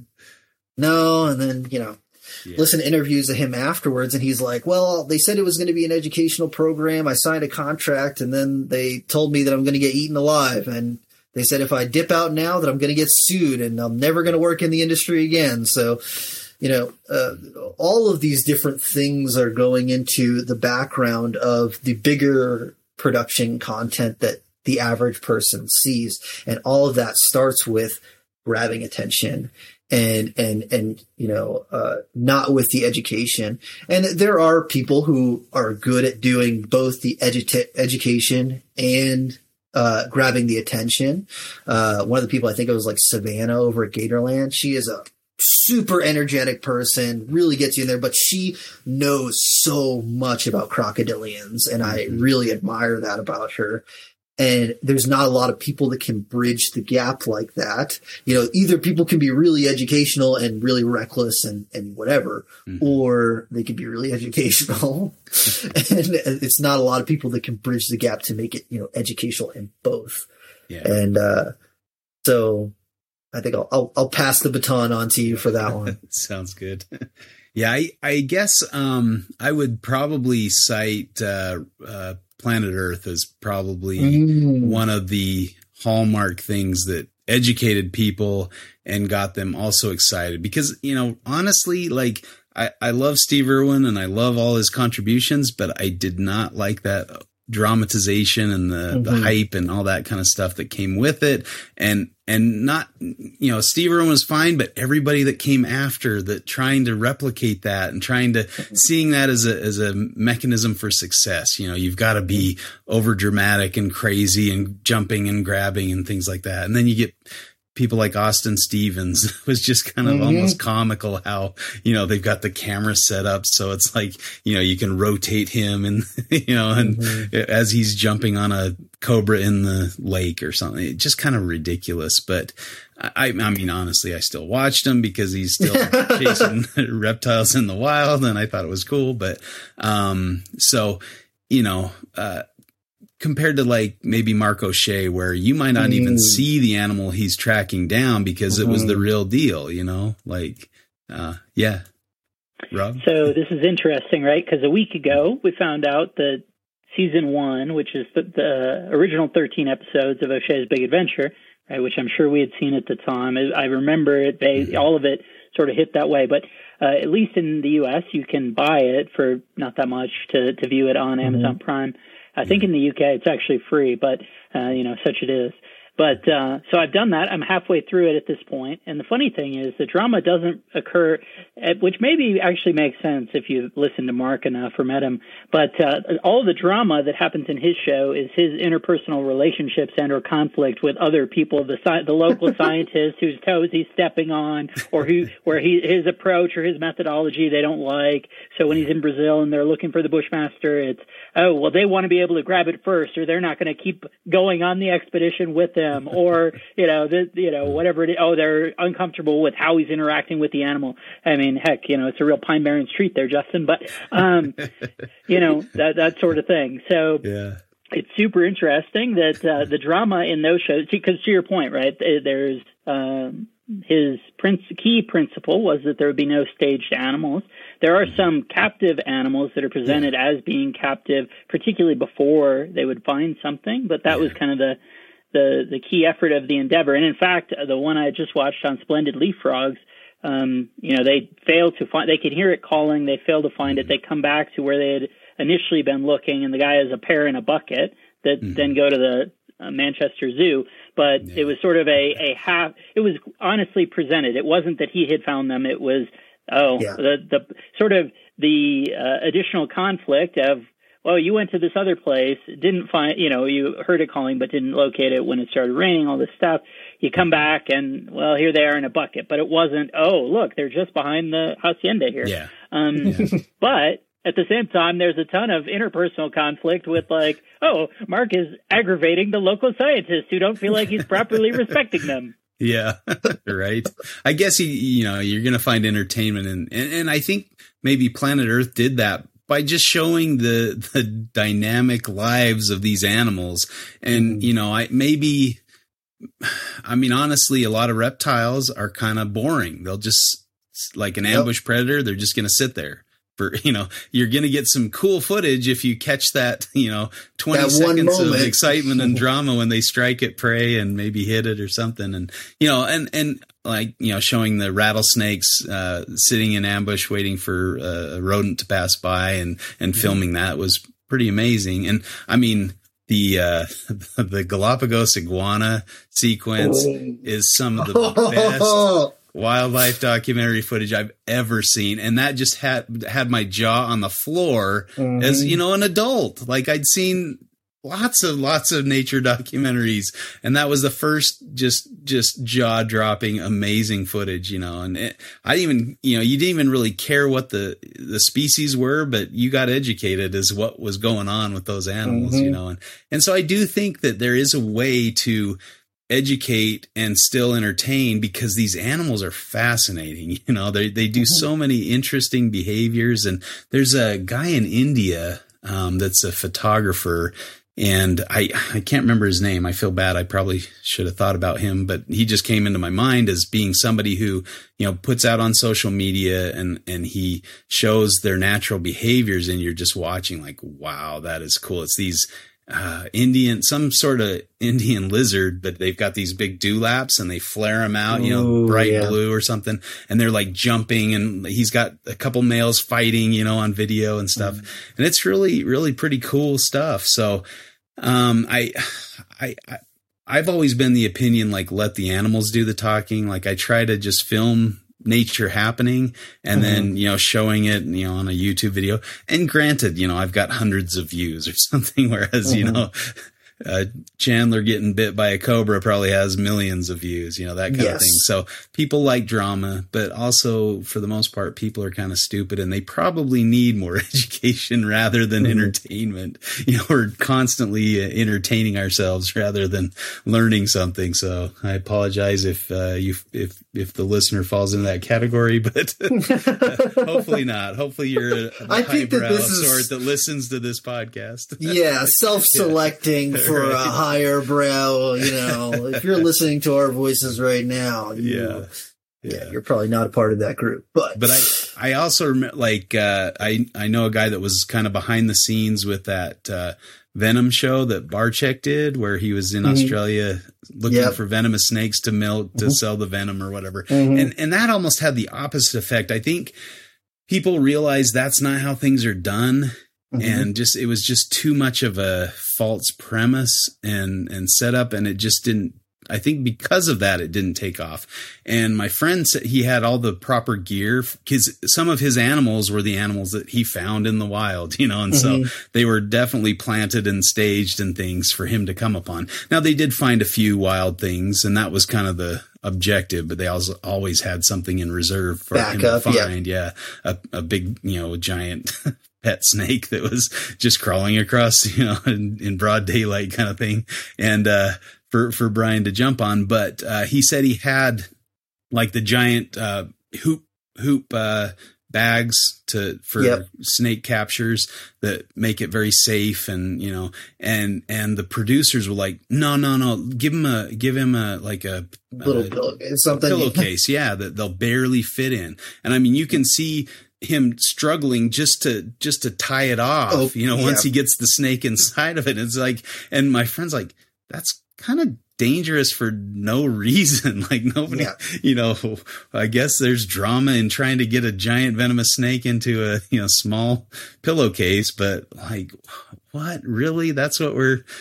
no. And then, you know, listen to interviews of him afterwards. And he's like, well, they said it was going to be an educational program. I signed a contract and then they told me that I'm going to get eaten alive. And they said, if I dip out now that I'm going to get sued and I'm never going to work in the industry again. So, you know, all of these different things are going into the background of the bigger production content that the average person sees. And all of that starts with grabbing attention and, you know, not with the education. And there are people who are good at doing both the education and grabbing the attention. One of the people, I think it was like Savannah over at Gatorland. She is a super energetic person, really gets you in there, but she knows so much about crocodilians, and I really admire that about her. And there's not a lot of people that can bridge the gap like that. You know, either people can be really educational and really reckless and whatever, or they can be really educational. And it's not a lot of people that can bridge the gap to make it, you know, educational in both. Yeah. And so I think I'll pass the baton on to you for that one. Sounds good. Yeah, I guess I would probably cite Planet Earth as probably one of the hallmark things that educated people and got them also excited. Because, you know, honestly, like I love Steve Irwin and I love all his contributions, but I did not like that dramatization and the hype and all that kind of stuff that came with it. And not, you know, Steve Irwin was fine, but everybody that came after that, trying to replicate that and trying to seeing that as a mechanism for success. You know, you've got to be over dramatic and crazy and jumping and grabbing and things like that. And then you get people like Austin Stevens. It was just kind of almost comical how, you know, they've got the camera set up so it's like, you know, you can rotate him and, you know, and as he's jumping on a cobra in the lake or something. It's just kind of ridiculous. But I mean, honestly, I still watched him because he's still chasing reptiles in the wild, and I thought it was cool. But so, you know, compared to like maybe Mark O'Shea, where you might not even see the animal he's tracking down because it was the real deal, you know, like, yeah. Rob? So this is interesting, right? Because a week ago we found out that season 1, which is the original 13 episodes of O'Shea's Big Adventure, right, which I'm sure we had seen at the time. I remember it, all of it sort of hit that way, but at least in the U.S. you can buy it for not that much to view it on Amazon Prime. I think in the UK it's actually free, but, you know, such it is. But so I've done that. I'm halfway through it at this point. And the funny thing is the drama doesn't occur, which maybe actually makes sense if you listen to Mark enough or met him. But all the drama that happens in his show is his interpersonal relationships and or conflict with other people, the local scientists whose toes he's stepping on, or his approach or his methodology they don't like. So when he's in Brazil and they're looking for the Bushmaster, it's, oh, well, they want to be able to grab it first, or they're not going to keep going on the expedition with them. Or whatever it is. Oh, they're uncomfortable with how he's interacting with the animal. I mean, heck, it's a real Pine Barrens treat there, Justin. But that sort of thing. So yeah. It's super interesting that the drama in those shows. Because to your point, right? There's his key principle was that there would be no staged animals. There are some captive animals that are presented as being captive, particularly before they would find something. But that was kind of the key effort of the endeavor. And in fact, the one I just watched on Splendid Leaf Frogs, they failed to find, they could hear it calling. They failed to find it. They come back to where they had initially been looking, and the guy has a pair in a bucket that then go to the Manchester Zoo. But it was sort of a half, it was honestly presented. It wasn't that he had found them. It was, the sort of the additional conflict of, well, you went to this other place, didn't find, you heard it calling, but didn't locate it when it started raining, all this stuff. You come back and, well, here they are in a bucket. But it wasn't, oh, look, they're just behind the hacienda here. Yeah. But at the same time, there's a ton of interpersonal conflict with like, oh, Mark is aggravating the local scientists who don't feel like he's properly respecting them. Yeah, right. I guess, you're going to find entertainment. And I think maybe Planet Earth did that by just showing the dynamic lives of these animals. And, honestly, a lot of reptiles are kind of boring. They'll just, like an ambush predator, they're just going to sit there. You're going to get some cool footage if you catch that, 20 that seconds of excitement and drama when they strike at prey and maybe hit it or something. And, showing the rattlesnakes sitting in ambush waiting for a rodent to pass by and filming that was pretty amazing. And I mean, the Galapagos iguana sequence is some of the best wildlife documentary footage I've ever seen. And that just had my jaw on the floor as, an adult. Like I'd seen lots of nature documentaries, and that was the first just jaw dropping, amazing footage, and I didn't even, you didn't even really care what the species were, but you got educated as what was going on with those animals, and so I do think that there is a way to educate and still entertain, because these animals are fascinating. They do so many interesting behaviors. And there's a guy in India that's a photographer, and I can't remember his name. I feel bad. I probably should have thought about him, but he just came into my mind as being somebody who, puts out on social media and he shows their natural behaviors, and you're just watching like, wow, that is cool. It's these some sort of Indian lizard, but they've got these big dewlaps and they flare them out, bright blue or something. And they're like jumping, and he's got a couple males fighting, on video and stuff. And it's really, really pretty cool stuff. So, I've always been the opinion, like, let the animals do the talking. Like I try to just film nature happening and then, showing it, on a YouTube video. And granted, I've got hundreds of views or something, whereas, Chandler getting bit by a cobra probably has millions of views, that kind of thing. So people like drama, but also for the most part, people are kind of stupid, and they probably need more education rather than entertainment. We're constantly entertaining ourselves rather than learning something. So I apologize if the listener falls into that category, but hopefully not. Hopefully you're a highbrow sort that listens to this podcast. Self-selecting for a higher brow, if you're listening to our voices right now, you're probably not a part of that group. But I also remember, like, I know a guy that was kind of behind the scenes with that Venom show that Barczyk did, where he was in Australia looking for venomous snakes to milk to sell the venom or whatever. And that almost had the opposite effect. I think people realize that's not how things are done. And it was just too much of a false premise and setup, and it just didn't I think because of that, it didn't take off. And my friend said he had all the proper gear because some of his animals were the animals that he found in the wild, and so they were definitely planted and staged and things for him to come upon. Now they did find a few wild things, and that was kind of the objective, but they also always had something in reserve for him to find. Yeah. A big, giant pet snake that was just crawling across, in broad daylight kind of thing. And, for Brian to jump on, but he said he had like the giant hoop bags for snake captures that make it very safe, and and the producers were like, no, give him a like a little pillowcase, that they'll barely fit in, and I mean you can see him struggling just to tie it off, once he gets the snake inside of it. It's like, and my friend's like, that's kind of dangerous for no reason. Like nobody, I guess there's drama in trying to get a giant venomous snake into a, small pillowcase, but like, what really? That's what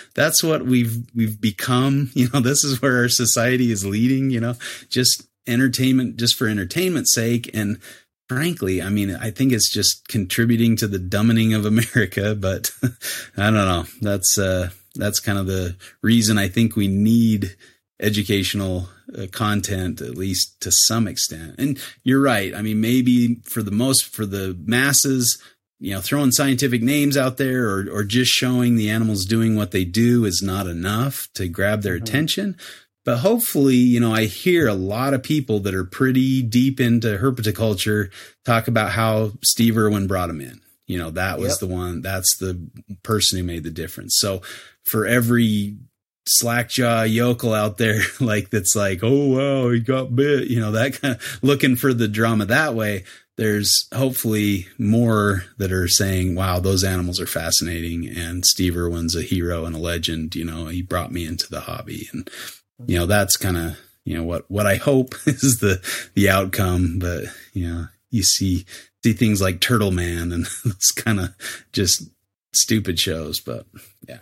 we've become. This is where our society is leading, just entertainment, just for entertainment's sake. And frankly, I mean, I think it's just contributing to the dumbing of America, but I don't know. That's kind of the reason I think we need educational content, at least to some extent. And you're right. I mean, maybe for the masses, throwing scientific names out there or just showing the animals doing what they do is not enough to grab their attention. But hopefully, I hear a lot of people that are pretty deep into herpetoculture talk about how Steve Irwin brought them in. That was the one, that's the person who made the difference. So for every slackjaw yokel out there, like, that's like, oh, wow, he got bit, that kind of looking for the drama that way. There's hopefully more that are saying, wow, those animals are fascinating. And Steve Irwin's a hero and a legend. He brought me into the hobby, and, that's kind of, what I hope is the outcome. But, you see things like Turtle Man and those kind of just stupid shows, but yeah.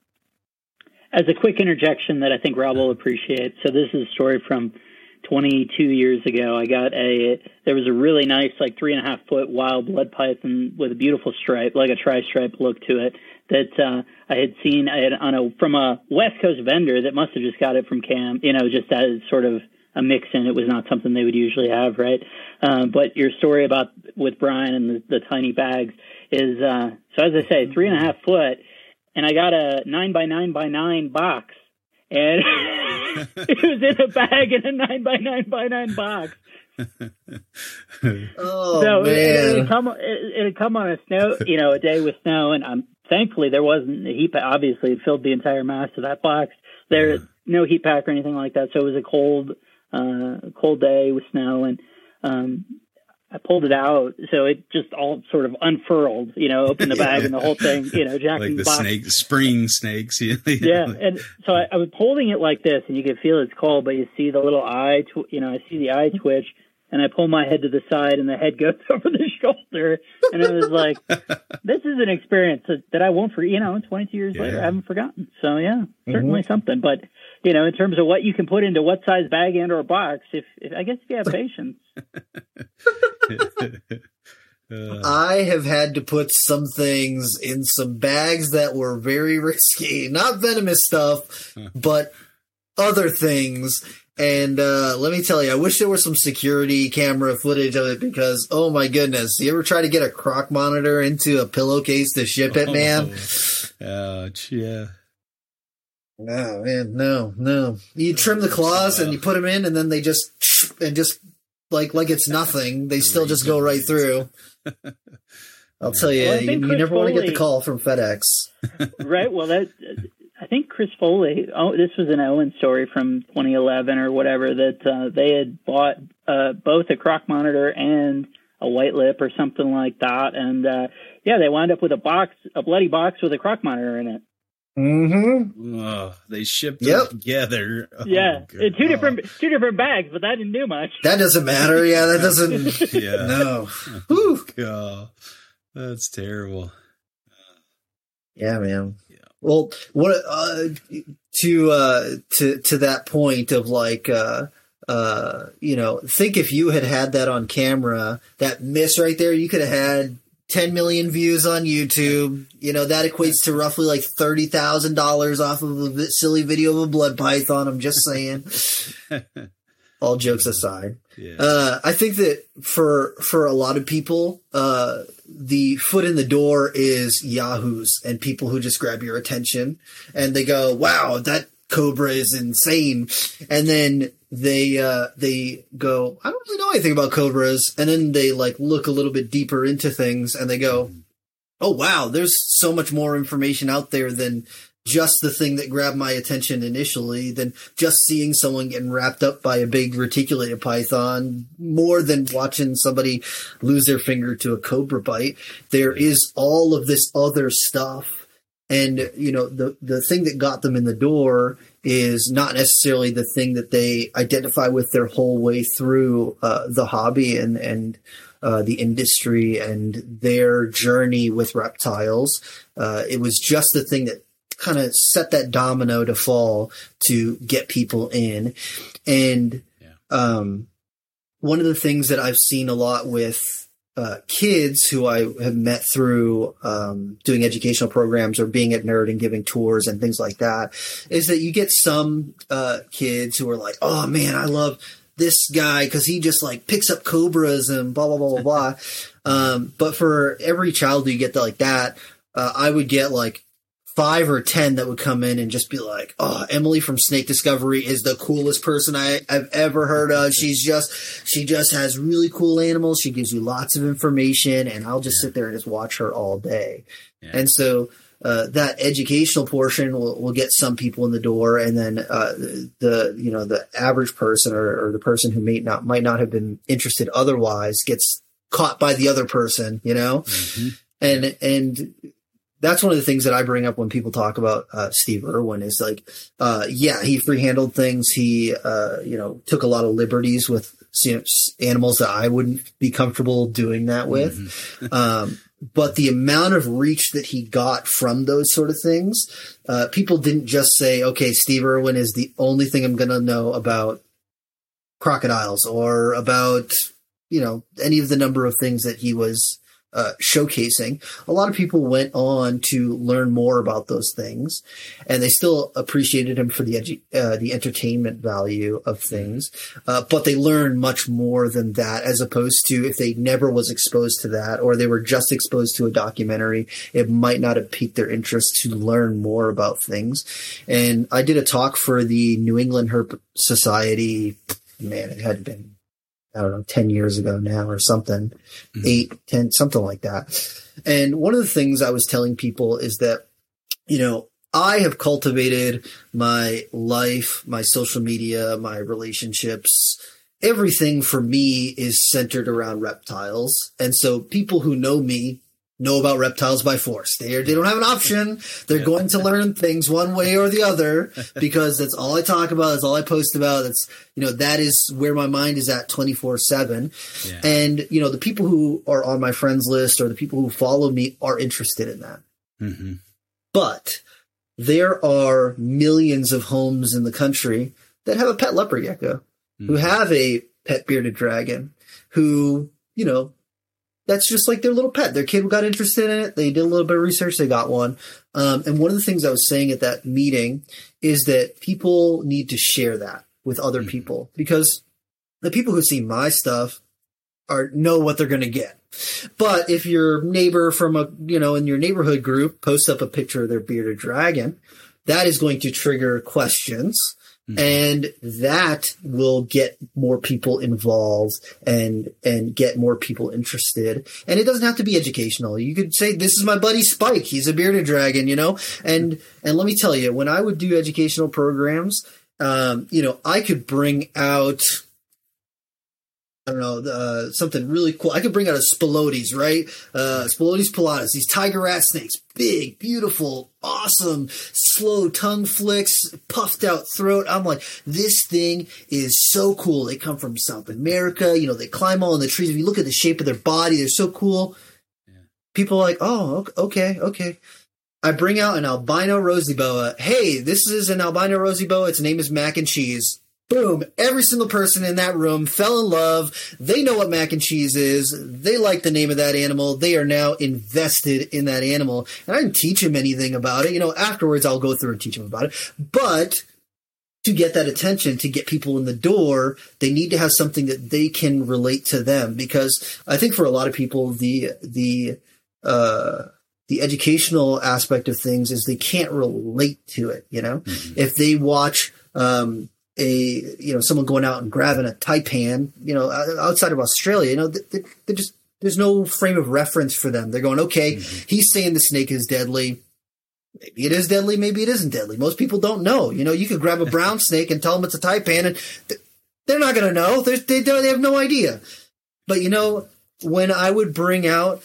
As a quick interjection that I think Rob will appreciate. So this is a story from 22 years ago. There was a really nice, like 3.5 foot wild blood python with a beautiful stripe, like a tri-stripe look to it, that I had seen from a West Coast vendor that must have just got it from Cam, just as sort of a mix in. It was not something they would usually have, right? But your story about with Brian and the tiny bags is, so as I say, 3.5 foot, and I got a 9x9x9 box, and it was in a bag in a 9x9x9 box. Oh, so man. It had come on a snow, a day with snow, and thankfully there wasn't a heat pack. Obviously, it filled the entire mass of that box. There's no heat pack or anything like that, so it was a cold day with snow, and I pulled it out, so it just all sort of unfurled, opened the bag and the whole thing, Jack like the box. spring snakes. Yeah, and so I was holding it like this, and you can feel it's cold, but you see the little eye, I see the eye twitch, and I pull my head to the side, and the head goes over the shoulder, and I was like, this is an experience that I won't forget, 22 years later, I haven't forgotten. So, certainly something. But, in terms of what you can put into what size bag and or box, if I guess if you have patience. I have had to put some things in some bags that were very risky, not venomous stuff, but other things. And let me tell you, I wish there was some security camera footage of it, because, oh my goodness, you ever try to get a croc monitor into a pillowcase to ship it, man? Ouch, yeah. No, man, no. You trim the claws and you put them in, and then they just like it's nothing. They still just go right through. I'll tell you, you never want to get the call from FedEx. Right. Well, I think Chris Foley, this was an Owen story from 2011 or whatever, that they had bought both a croc monitor and a white lip or something like that. And they wound up with a bloody box with a croc monitor in it. Mm-hmm. Oh, they shipped them together. Oh, two different bags, but that didn't do much. That doesn't matter. Yeah, that doesn't. No. Oh, God, that's terrible. Yeah, man. Yeah. Well, what to that point of like think if you had that on camera, that miss right there, you could have had 10 million views on YouTube. That equates to roughly like $30,000 off of a silly video of a blood python. I'm just saying. All jokes aside, I think that for a lot of people, the foot in the door is yahoos and people who just grab your attention and they go, "Wow, that cobra is insane," and then they go, "I don't really know anything about cobras," and then they like look a little bit deeper into things and they go, "Oh wow, there's so much more information out there than just the thing that grabbed my attention initially, than just seeing someone getting wrapped up by a big reticulated python, more than watching somebody lose their finger to a cobra bite. There is all of this other stuff." And, the thing that got them in the door is not necessarily the thing that they identify with their whole way through the hobby and the industry and their journey with reptiles. It was just the thing that kind of set that domino to fall to get people in. And one of the things that I've seen a lot with kids who I have met through doing educational programs or being at Nerd and giving tours and things like that is that you get some kids who are like, "Oh man, I love this guy because he just like picks up cobras and blah, blah, blah, blah, blah." But for every child you get like that, I would get like 5 or 10 that would come in and just be like, "Oh, Emily from Snake Discovery is the coolest person I've ever heard of. She just has really cool animals. She gives you lots of information, and I'll just sit there and just watch her all day." Yeah. And so that educational portion will get some people in the door, and then the average person or the person who might not have been interested otherwise gets caught by the other person, Mm-hmm. And that's one of the things that I bring up when people talk about Steve Irwin is like, he free-handled things. He, took a lot of liberties with animals that I wouldn't be comfortable doing that with. Mm-hmm. But the amount of reach that he got from those sort of things, people didn't just say, "Okay, Steve Irwin is the only thing I'm going to know about crocodiles or about, any of the number of things that he was showcasing." A lot of people went on to learn more about those things, and they still appreciated him for the entertainment value of things. But they learned much more than that, as opposed to if they never was exposed to that, or they were just exposed to a documentary, it might not have piqued their interest to learn more about things. And I did a talk for the New England Herp Society. Man, it had been, 10 years ago now or something, 8, 10, something like that. And one of the things I was telling people is that, I have cultivated my life, my social media, my relationships. Everything for me is centered around reptiles. And so people who know me know about reptiles by force. They don't have an option. They're going to learn things one way or the other because that's all I talk about. That's all I post about. That's, that is where my mind is at 24/7. Yeah. And, the people who are on my friends list or the people who follow me are interested in that. Mm-hmm. But there are millions of homes in the country that have a pet leopard gecko, who have a pet bearded dragon, who, that's just like their little pet. Their kid got interested in it. They did a little bit of research. They got one. And one of the things I was saying at that meeting is that people need to share that with other people, because the people who see my stuff know what they're going to get. But if your neighbor from in your neighborhood group posts up a picture of their bearded dragon, that is going to trigger questions. And that will get more people involved and get more people interested. And it doesn't have to be educational. You could say, "This is my buddy Spike. He's a bearded dragon," And let me tell you, when I would do educational programs, I could bring out, something really cool. I could bring out a Spilotes, right? Spilotes pilatus, these tiger rat snakes, big, beautiful, awesome, slow tongue flicks, puffed out throat. I'm like, this thing is so cool. They come from South America. They climb all in the trees. If you look at the shape of their body, they're so cool. Yeah. People are like, "Oh, okay. I bring out an albino rosy boa. Hey, this is an albino rosy boa. Its name is Mac and Cheese. Boom. Every single person in that room fell in love. They know what mac and cheese is. They like the name of that animal. They are now invested in that animal. And I didn't teach them anything about it. Afterwards I'll go through and teach them about it. But to get that attention, to get people in the door, they need to have something that they can relate to them. Because I think for a lot of people, the educational aspect of things is they can't relate to it. Mm-hmm. If they watch, someone going out and grabbing a taipan, outside of Australia, they're just, there's no frame of reference for them. They're going, okay, he's saying the snake is deadly. Maybe it is deadly. Maybe it isn't deadly. Most people don't know. You could grab a brown snake and tell them it's a taipan, and they're not going to know. They have no idea. But when I would bring out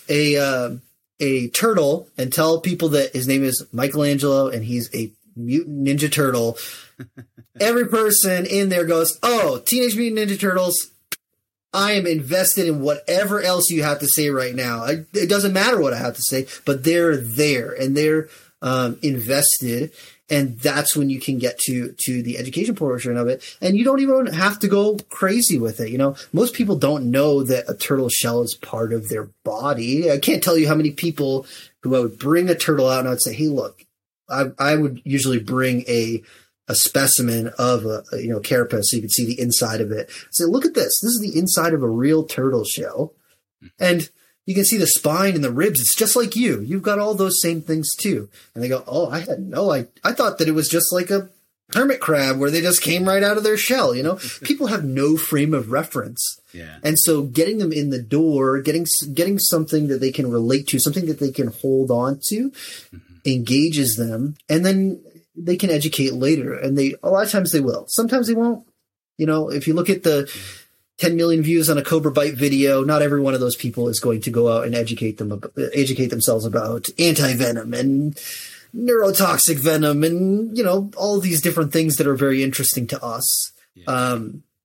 a turtle and tell people that his name is Michelangelo and he's a mutant ninja turtle, every person in there goes, "Oh, Teenage Mutant Ninja Turtles. I am invested in whatever else you have to say right now. It doesn't matter what I have to say, but they're there and they're invested." And that's when you can get to the education portion of it. And you don't even have to go crazy with it. Most people don't know that a turtle shell is part of their body. I can't tell you how many people who I would bring a turtle out and I'd say, "Hey, look," I would usually bring a specimen of a carapace so you can see the inside of it. Say, "Look at this. This is the inside of a real turtle shell." And you can see the spine and the ribs. It's just like you. You've got all those same things too. And they go, "Oh, I thought that it was just like a hermit crab where they just came right out of their shell." People have no frame of reference. Yeah. And so getting them in the door, getting something that they can relate to, something that they can hold on to, engages them, and then they can educate later. And a lot of times they will. Sometimes they won't. If you look at the 10 million views on a Cobra Bite video, not every one of those people is going to go out and educate themselves about anti-venom and neurotoxic venom and, all these different things that are very interesting to us. Yeah.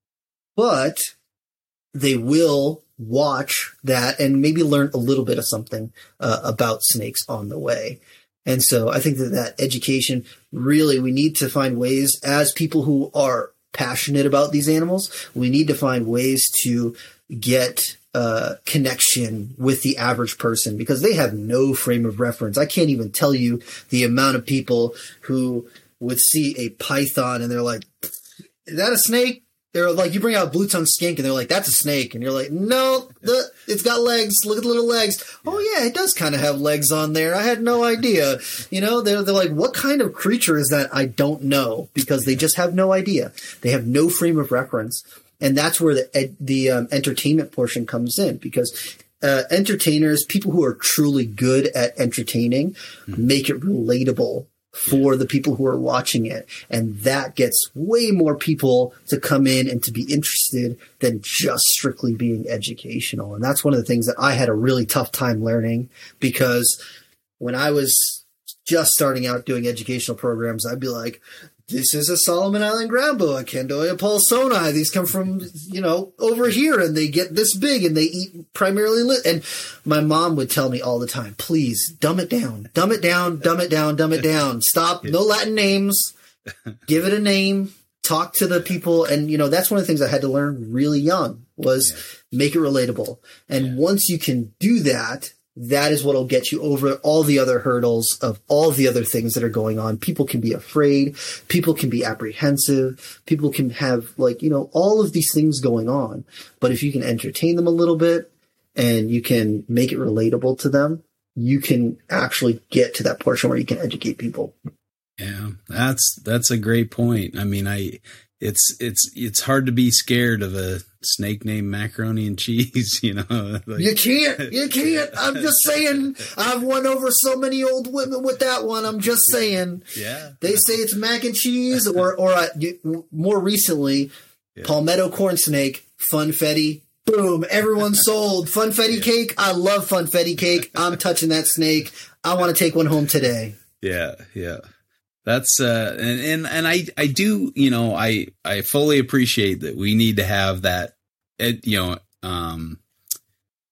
But they will watch that and maybe learn a little bit of something about snakes on the way. And so I think that education, really, we need to find ways as people who are passionate about these animals, we need to find ways to get connection with the average person because they have no frame of reference. I can't even tell you the amount of people who would see a python and they're like, "Is that a snake?" They're like, you bring out a blue tongue skink and they're like, "That's a snake." And you're like, "No, it's got legs. Look at the little legs." "Oh yeah, it does kind of have legs on there. I had no idea." They're like, "What kind of creature is that?" I don't know, because they just have no idea. They have no frame of reference. And that's where the entertainment portion comes in, because entertainers, people who are truly good at entertaining, make it relatable for the people who are watching it. And that gets way more people to come in and to be interested than just strictly being educational. And that's one of the things that I had a really tough time learning, because when I was just starting out doing educational programs, I'd be like, "This is a Solomon Island ground boa, Candoya paulsoni. These come from, over here, and they get this big, and they eat primarily and my mom would tell me all the time, "Please dumb it down, dumb it down, dumb it down, dumb it down. Stop. No Latin names. Give it a name. Talk to the people." And, that's one of the things I had to learn really young was make it relatable. And once you can do that, that is what will get you over all the other hurdles of all the other things that are going on. People can be afraid. People can be apprehensive. People can have all of these things going on. But if you can entertain them a little bit and you can make it relatable to them, you can actually get to that portion where you can educate people. Yeah, that's a great point. I mean, it's hard to be scared of a snake named Macaroni and Cheese, You can't. I'm just saying, I've won over so many old women with that one. I'm just saying. Yeah. They say it's mac and cheese or more recently, palmetto corn snake, funfetti. Boom. Everyone's sold. Funfetti cake. I love funfetti cake. I'm touching that snake. I want to take one home today. Yeah. Yeah. That's, and I do, I fully appreciate that we need to have that,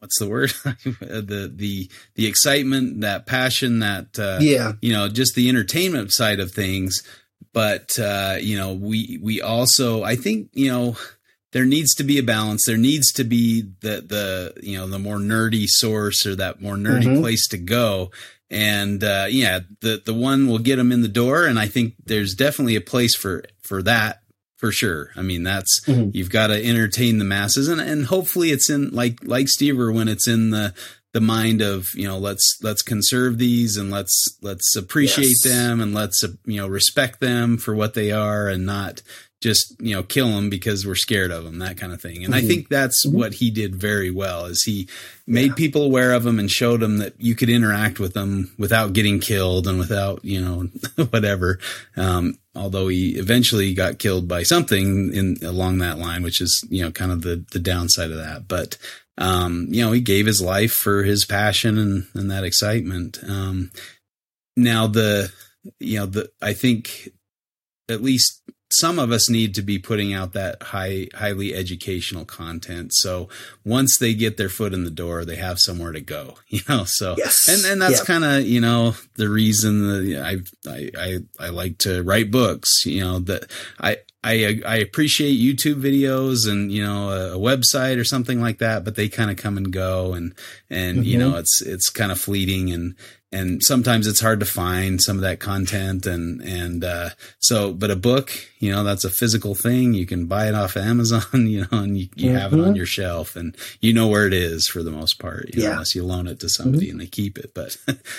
what's the word? the excitement, that passion, that, you know, just the entertainment side of things. But, you know, we also, I think, you know, there needs to be a balance. There needs to be the you know, the more nerdy source or that more nerdy place to go. And, yeah, the one will get them in the door. And I think there's definitely a place for that. For sure. I mean, that's, you've got to entertain the masses, and hopefully it's in like Stever, when it's in the mind of, you know, let's conserve these, and let's appreciate them, and let's, you know, respect them for what they are, and not just, you know, kill them because we're scared of them, that kind of thing. And I think that's what he did very well, is he made people aware of them and showed them that you could interact with them without getting killed and without, you know, whatever. Although he eventually got killed by something along that line, which is, you know, kind of the downside of that. But, you know, he gave his life for his passion and that excitement. Now I think at least some of us need to be putting out that highly educational content. So once they get their foot in the door, they have somewhere to go, you know? So, and that's kind of, you know, the reason that I like to write books, you know, that I appreciate YouTube videos and, you know, a website or something like that, but they kind of come and go, and you know, it's kind of fleeting, and sometimes it's hard to find some of that content. So, but a book, you know, that's a physical thing. You can buy it off of Amazon, you know, and you have it on your shelf, and you know where it is for the most part, you know, unless you loan it to somebody and they keep it. But,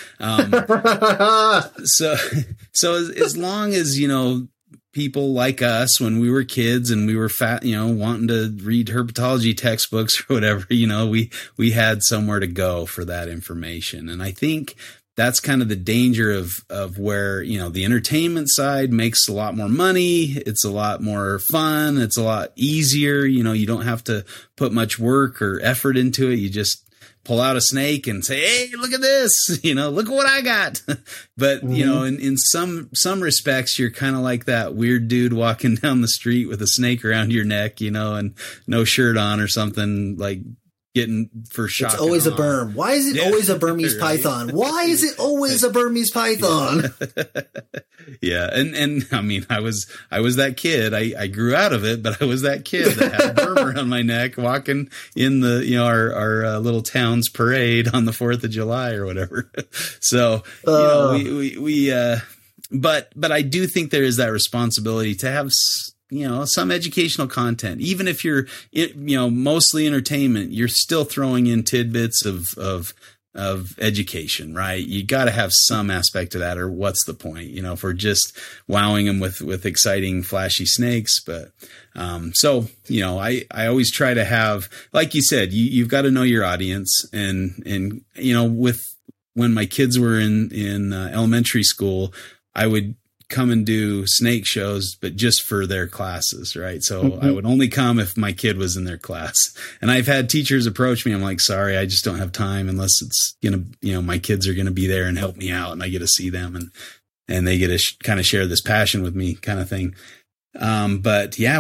so as long as, you know, people like us, when we were kids and we were you know, wanting to read herpetology textbooks or whatever, you know, we had somewhere to go for that information. And I think that's kind of the danger of where, you know, the entertainment side makes a lot more money. It's a lot more fun. It's a lot easier. You know, you don't have to put much work or effort into it. You just pull out a snake and say, hey, look at this, you know, look at what I got. But, you know, in some respects, you're kind of like that weird dude walking down the street with a snake around your neck, you know, and no shirt on or something, like getting for shock. It's always a berm. Why is it always a Burmese python? Why is it always a Burmese python? Yeah. And I mean, I was that kid. I grew out of it, but I was that kid that had a berm around my neck walking in the, you know, our little town's parade on the 4th of July or whatever. So, you know, but I do think there is that responsibility to have, you know, some educational content. Even if you're, you know, mostly entertainment, you're still throwing in tidbits of education, right? You got to have some aspect of that, or what's the point, you know, if we're just wowing them with exciting, flashy snakes. But, so, you know, I always try to have, like you said, you've got to know your audience, and, you know, when my kids were in elementary school, I would come and do snake shows, but just for their classes, right? So I would only come if my kid was in their class. And I've had teachers approach me. I'm like, sorry, I just don't have time unless it's gonna, you know, my kids are gonna be there and help me out, and I get to see them, and they get to kind of share this passion with me, kind of thing. But yeah,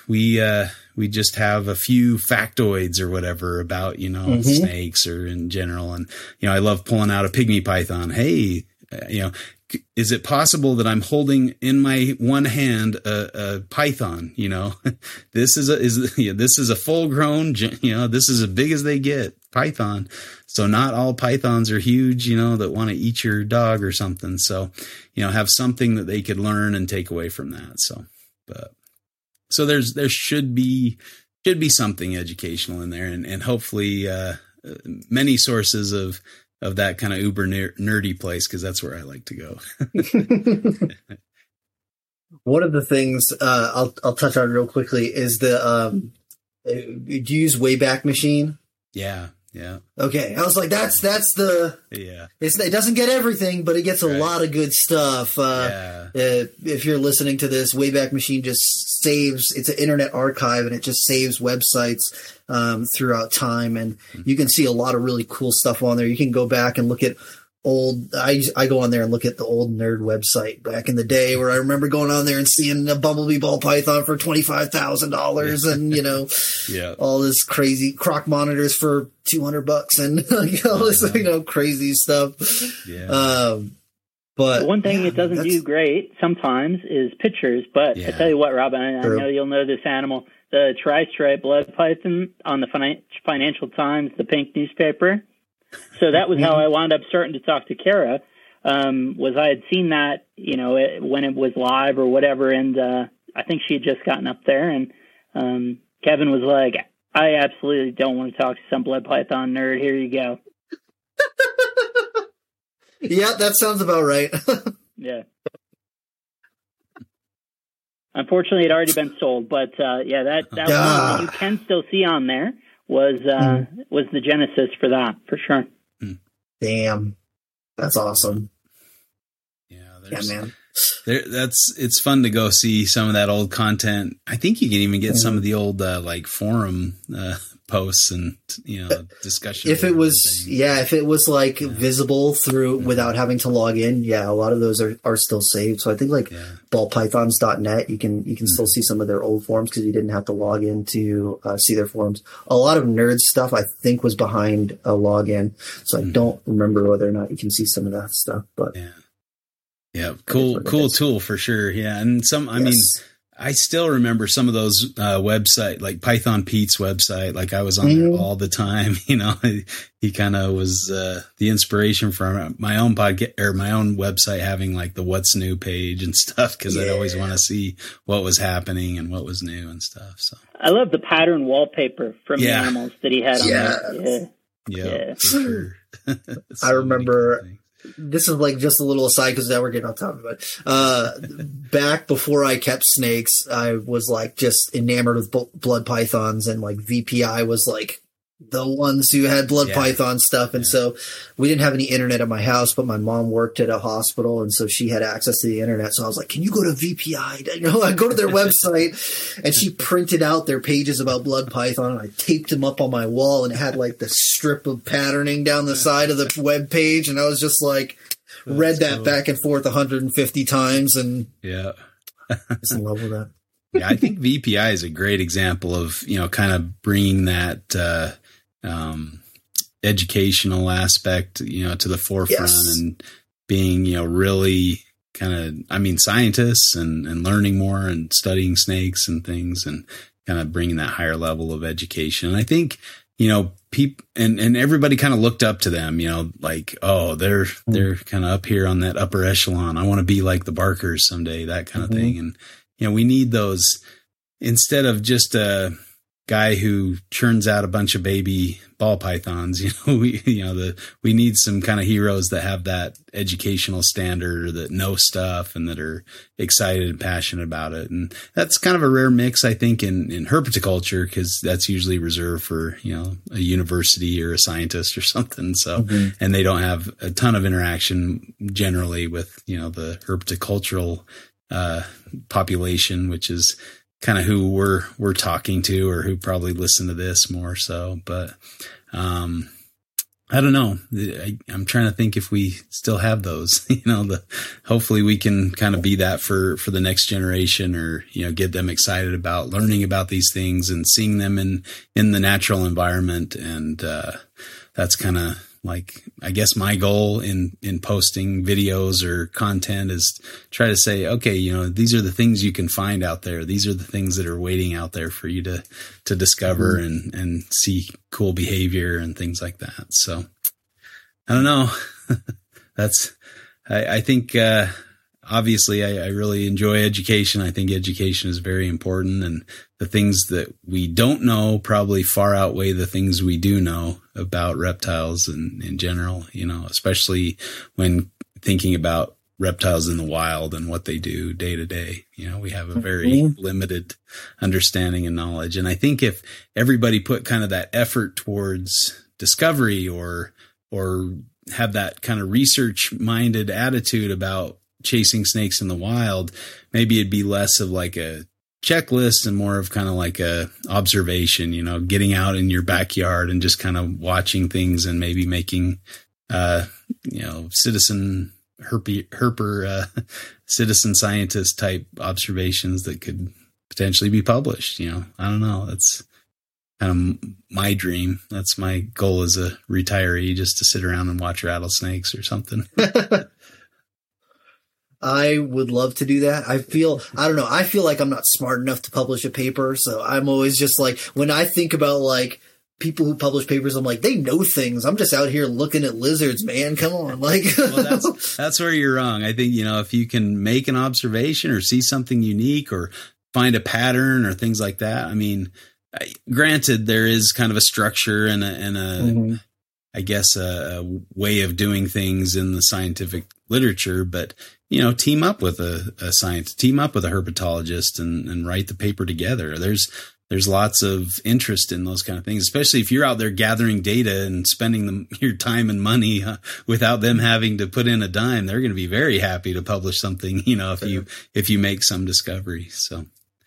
we just have a few factoids or whatever about, you know, snakes or in general. And, you know, I love pulling out a pygmy python. Hey, you know, is it possible that I'm holding in my one hand a python? You know, this is a full grown, you know, this is as big as they get, python. So not all pythons are huge, you know, that want to eat your dog or something. So, you know, have something that they could learn and take away from that. So there should be something educational in there, and hopefully many sources of that kind of uber nerdy place, because that's where I like to go. One of the things I'll touch on real quickly is do you use Wayback Machine? Yeah. Okay, I was like, that's the it doesn't get everything, but it gets a lot of good stuff. If you're listening to this, Wayback Machine just saves. It's an internet archive, and it just saves websites throughout time, and you can see a lot of really cool stuff on there. You can go back and look at old, I go on there and look at the old nerd website back in the day where I remember going on there and seeing a bumblebee ball python for $25,000 and, you know, all this crazy croc monitors for $200 and all this, you know, crazy stuff. But one thing it doesn't do great sometimes is pictures, but I tell you what, Rob, I know you'll know this animal, the tri-stripe blood python on the Financial Times, the pink newspaper. So that was how I wound up starting to talk to Kara, was I had seen that, you know, when it was live or whatever. And I think she had just gotten up there. And Kevin was like, I absolutely don't want to talk to some blood python nerd. Here you go. Yeah, that sounds about right. Yeah. Unfortunately, it had already been sold. But, that one that you can still see on there was the genesis for that, for sure. Damn. That's awesome. Yeah, man. It's fun to go see some of that old content. I think you can even get some of the old like forum posts and, you know, discussion. If it was like visible through without having to log in, a lot of those are still saved. So I think like ballpythons.net, you can still see some of their old forums because you didn't have to log in to see their forums. A lot of nerd stuff I think was behind a login, so I don't remember whether or not you can see some of that stuff. But cool tool for sure. Yeah, and I mean, I still remember some of those website, like Python Pete's website. Like I was on there all the time. You know, he kind of was the inspiration for my own podcast or my own website having like the what's new page and stuff because I'd always want to see what was happening and what was new and stuff. So I love the pattern wallpaper from the animals that he had on there. Yeah, for sure. I remember. This is like just a little aside because now we're getting off topic. But back before I kept snakes, I was like just enamored with blood pythons, and like VPI was like the ones who had blood python stuff. And so we didn't have any internet at my house, but my mom worked at a hospital, and so she had access to the internet. So I was like, "Can you go to VPI?" You know, I go to their website, and she printed out their pages about blood python, and I taped them up on my wall, and it had like the strip of patterning down the side of the web page, and I was just like, read that back and forth 150 times, and I was in love with that. I think VPI is a great example of, you know, kind of bringing that educational aspect, you know, to the forefront and being, you know, really kind of, I mean, scientists and learning more and studying snakes and things and kind of bringing that higher level of education. And I think, you know, people and everybody kind of looked up to them, you know, like, oh, they're kind of up here on that upper echelon. I want to be like the Barkers someday, that kind of thing. And, you know, we need those instead of just a guy who churns out a bunch of baby ball pythons. You know, we need some kind of heroes that have that educational standard or that know stuff and that are excited and passionate about it. And that's kind of a rare mix, I think, in herpetoculture, because that's usually reserved for, you know, a university or a scientist or something. So, and they don't have a ton of interaction generally with, you know, the herpetocultural population, which is kind of who we're talking to or who probably listen to this more so. But I don't know. I'm trying to think if we still have those, you know, hopefully we can kind of be that for the next generation, or, you know, get them excited about learning about these things and seeing them in the natural environment. And that's kind of like, I guess my goal in posting videos or content is try to say, okay, you know, these are the things you can find out there. These are the things that are waiting out there for you to discover and see cool behavior and things like that. So I don't know. I think, obviously I really enjoy education. I think education is very important, and the things that we don't know probably far outweigh the things we do know about reptiles and in general, you know, especially when thinking about reptiles in the wild and what they do day to day. You know, we have a very limited understanding and knowledge. And I think if everybody put kind of that effort towards discovery or have that kind of research minded attitude about chasing snakes in the wild, maybe it'd be less of like a checklist and more of kind of like a observation, you know, getting out in your backyard and just kind of watching things and maybe making citizen citizen scientist type observations that could potentially be published. I don't know. That's kind of my dream. That's my goal as a retiree, just to sit around and watch rattlesnakes or something. I would love to do that. I feel like I'm not smart enough to publish a paper. So I'm always just like, when I think about like people who publish papers, I'm like, they know things. I'm just out here looking at lizards, man. Come on. Like, well, that's where you're wrong. I think, if you can make an observation or see something unique or find a pattern or things like that. I mean, granted, there is kind of a structure and a I guess, a way of doing things in the scientific literature, but, team up with a scientist, team up with a herpetologist and write the paper together. There's lots of interest in those kind of things, especially if you're out there gathering data and spending your time and money without them having to put in a dime. They're going to be very happy to publish something, if you make some discovery. So.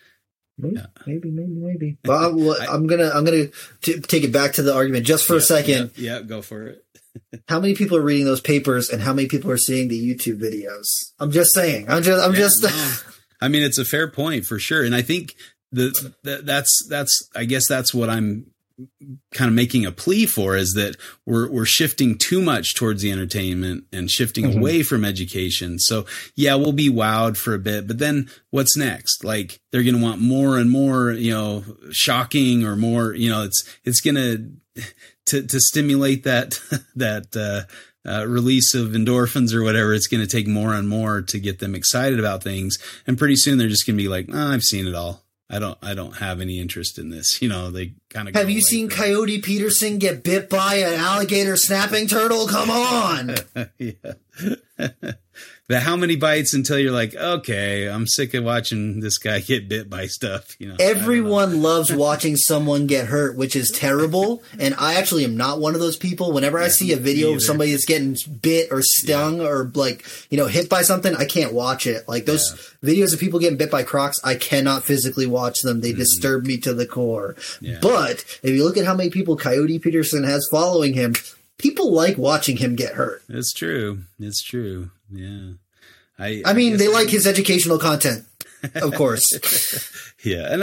Maybe. Well, I'm gonna take it back to the argument just for a second. Yeah, go for it. How many people are reading those papers, and how many people are seeing the YouTube videos? I'm just saying. I'm just. No. I mean, it's a fair point for sure, and I think that's what I'm kind of making a plea for, is that we're shifting too much towards the entertainment and shifting away from education. So yeah, we'll be wowed for a bit, but then what's next? Like, they're going to want more and more, shocking or more, it's going to stimulate that release of endorphins or whatever. It's going to take more and more to get them excited about things. And pretty soon they're just going to be like, I've seen it all. I don't have any interest in this. They kind of. Have you seen Coyote Peterson get bit by an alligator snapping turtle? Come on. Yeah. But how many bites until you're like, okay, I'm sick of watching this guy get bit by stuff. Everyone loves watching someone get hurt, which is terrible. And I actually am not one of those people. Whenever I see a video of somebody that's getting bit or stung or hit by something, I can't watch it. Like those videos of people getting bit by crocs, I cannot physically watch them. They disturb me to the core. Yeah. But if you look at how many people Coyote Peterson has following him, people like watching him get hurt. It's true. Yeah. I mean, they like his educational content, of course. Yeah.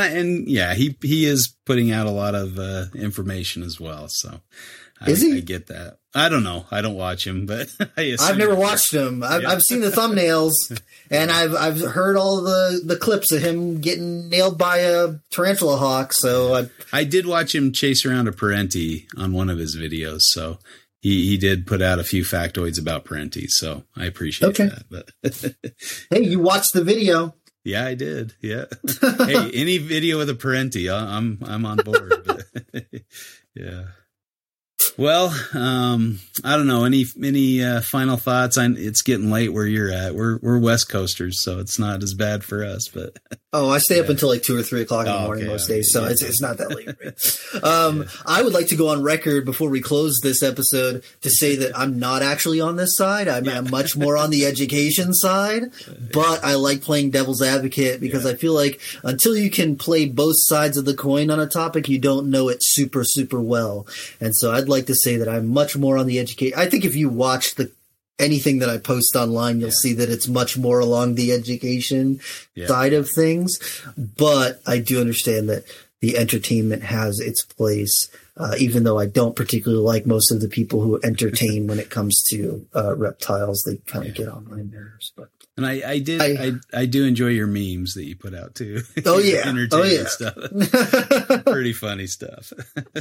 He is putting out a lot of information as well. So is he? I get that. I don't know. I don't watch him, but I've never watched him. I've seen the thumbnails and I've heard all the clips of him getting nailed by a tarantula hawk. So I did watch him chase around a Parenti on one of his videos. So he did put out a few factoids about Parenti. So I appreciate that. But hey, you watched the video. Yeah, I did. Yeah. Hey, any video with a Parenti, I'm on board. But yeah. Well, I don't know. Any final thoughts? It's getting late where you're at. We're West Coasters, so it's not as bad for us. But I stay up until like 2 or 3 o'clock in the morning most days, so it's not that late. I would like to go on record before we close this episode to say that I'm not actually on this side. I'm much more on the education side, but I like playing devil's advocate because I feel like until you can play both sides of the coin on a topic, you don't know it super, super well. And so I'd like to say that I'm much more on the education. I think if you watch anything that I post online, you'll see that it's much more along the education side of things. But I do understand that the entertainment has its place, even though I don't particularly like most of the people who entertain when it comes to reptiles. They kind of get on my nerves. But and I do enjoy your memes that you put out too. Oh yeah, entertaining stuff. Pretty funny stuff.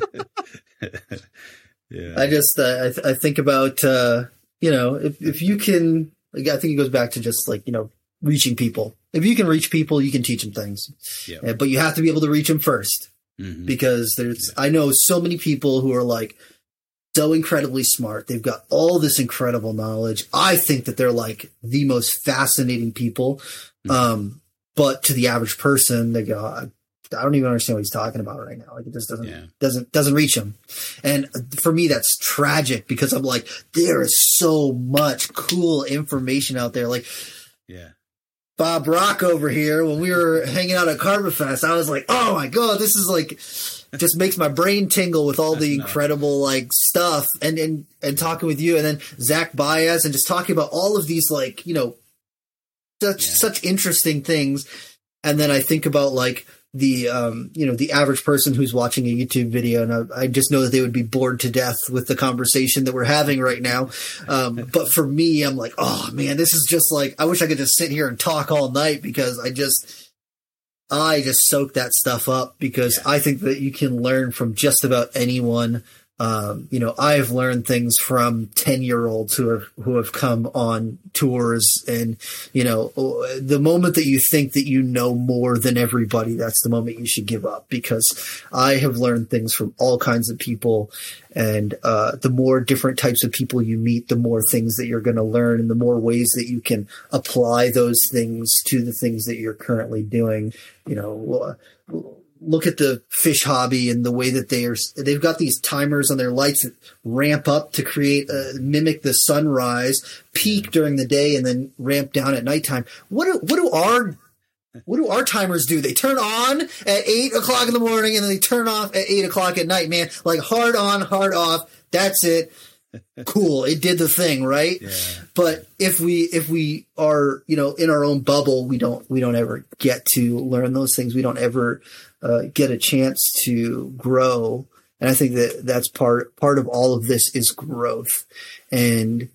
Yeah. I just I think about if you can, I think it goes back to just reaching people. If you can reach people, you can teach them things. Yeah. But you have to be able to reach them first, because I know so many people who are so incredibly smart. They've got all this incredible knowledge. I think that they're the most fascinating people. But to the average person, they go, I don't even understand what he's talking about right now. It just doesn't reach him. And for me, that's tragic because I'm there is so much cool information out there. Bob Rock over here, when we were hanging out at Carbon Fest, I was like, oh my God, this is just makes my brain tingle with all the incredible like stuff and talking with you and then Zach Baez and just talking about all of these like, you know, such interesting things. And then I think about like the, you know, the average person who's watching a YouTube video, and I just know that they would be bored to death with the conversation that we're having right now. But for me, I'm like, oh man, this is just like, I wish I could just sit here and talk all night because I just soak that stuff up because I think that you can learn from just about anyone. You know, I've learned things from 10-year-olds who have come on tours, and, you know, the moment that you think that you know more than everybody, that's the moment you should give up, because I have learned things from all kinds of people. And, the more different types of people you meet, the more things that you're going to learn and the more ways that you can apply those things to the things that you're currently doing. You know, look at the fish hobby and the way that they've got these timers on their lights that ramp up to create, mimic the sunrise, peak during the day, and then ramp down at nighttime. What do our timers do? They turn on at 8 o'clock in the morning and then they turn off at 8 o'clock at night, man. Like hard on, hard off. That's it. Cool. It did the thing, right? Yeah. But if we are, you know, in our own bubble, we don't ever get to learn those things. We don't ever get a chance to grow. And I think that that's part of all of this is growth. And,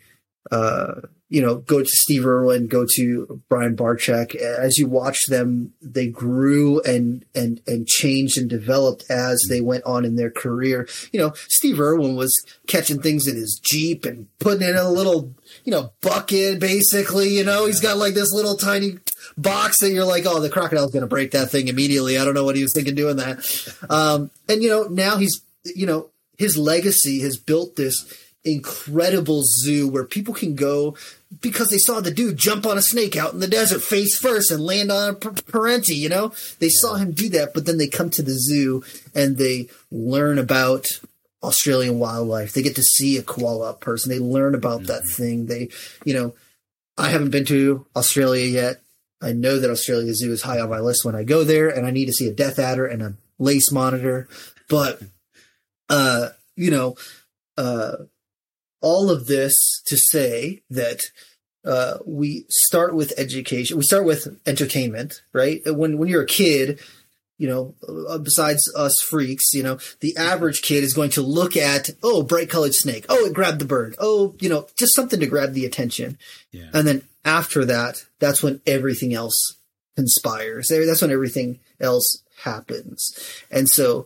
you know, go to Steve Irwin, go to Brian Barczyk. As you watch them, they grew and changed and developed as they went on in their career. You know, Steve Irwin was catching things in his Jeep and putting it in a little, you know, bucket, basically. You know, he's got like this little tiny box that you're like, oh, the crocodile's going to break that thing immediately. I don't know what he was thinking doing that. And, you know, now he's, you know, his legacy has built this incredible zoo where people can go because they saw the dude jump on a snake out in the desert face first and land on a parenti, you know? They saw him do that, but then they come to the zoo and they learn about Australian wildlife. They get to see a koala up person. They learn about that thing. They, you know, I haven't been to Australia yet. I know that Australia Zoo is high on my list when I go there, and I need to see a death adder and a lace monitor. But, you know, all of this to say that we start with education. We start with entertainment, right? When you're a kid, you know, besides us freaks, you know, the average kid is going to look at, oh, bright colored snake. Oh, it grabbed the bird. Oh, you know, just something to grab the attention. Yeah. And then after that, that's when everything else conspires. That's when everything else happens. And so,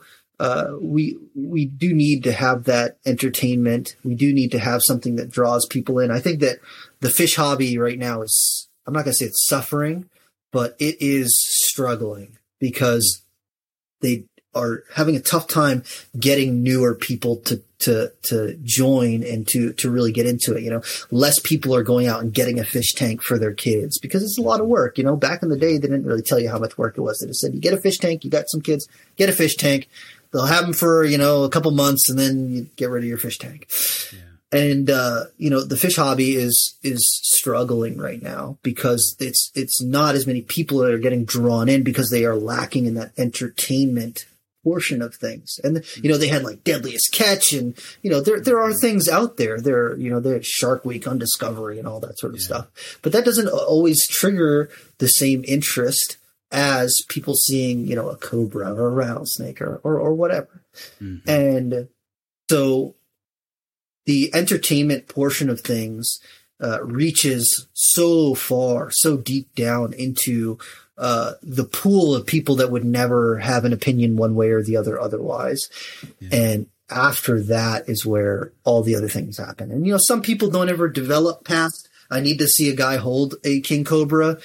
we do need to have that entertainment. We do need to have something that draws people in. I think that the fish hobby right now is, I'm not going to say it's suffering, but it is struggling because they are having a tough time getting newer people to join and to really get into it. You know, less people are going out and getting a fish tank for their kids because it's a lot of work. You know, back in the day, they didn't really tell you how much work it was. They just said, you get a fish tank, you got some kids, get a fish tank. They'll have them for, you know, a couple months and then you get rid of your fish tank. Yeah. And, you know, the fish hobby is struggling right now because it's not as many people that are getting drawn in because they are lacking in that entertainment portion of things. And, you know, they had like Deadliest Catch and, you know, there are things out there. You know, there's Shark Week on Discovery and all that sort of stuff. But that doesn't always trigger the same interest as people seeing, you know, a cobra or a rattlesnake or whatever. Mm-hmm. And so the entertainment portion of things reaches so far, so deep down into the pool of people that would never have an opinion one way or the other otherwise. Yeah. And after that is where all the other things happen. And, you know, some people don't ever develop past, I need to see a guy hold a king cobra,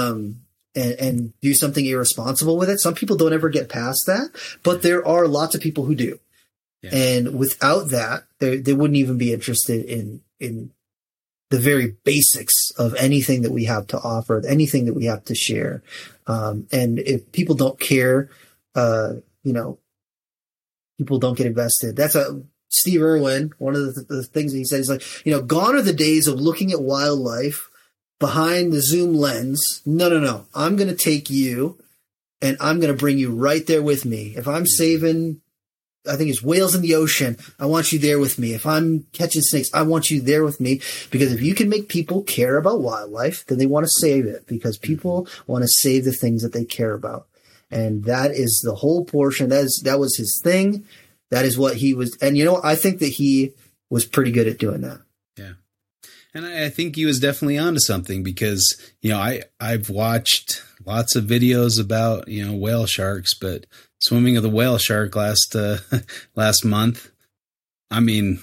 and do something irresponsible with it. Some people don't ever get past that, but there are lots of people who do. Yeah. And without that, they wouldn't even be interested in the very basics of anything that we have to offer, anything that we have to share. And if people don't care, you know, people don't get invested. That's Steve Irwin. One of the things that he said is like, you know, gone are the days of looking at wildlife behind the zoom lens. No. I'm going to take you and I'm going to bring you right there with me. If I'm saving think it's whales in the ocean, I want you there with me. If I'm catching snakes, I want you there with me. Because if you can make people care about wildlife, then they want to save it, because people want to save the things that they care about. And that is the whole portion. That was his thing. That is what he was. And, I think that he was pretty good at doing that. Yeah. And I think he was definitely onto something, because, I've watched lots of videos about, whale sharks, but swimming with a whale shark last month, I mean,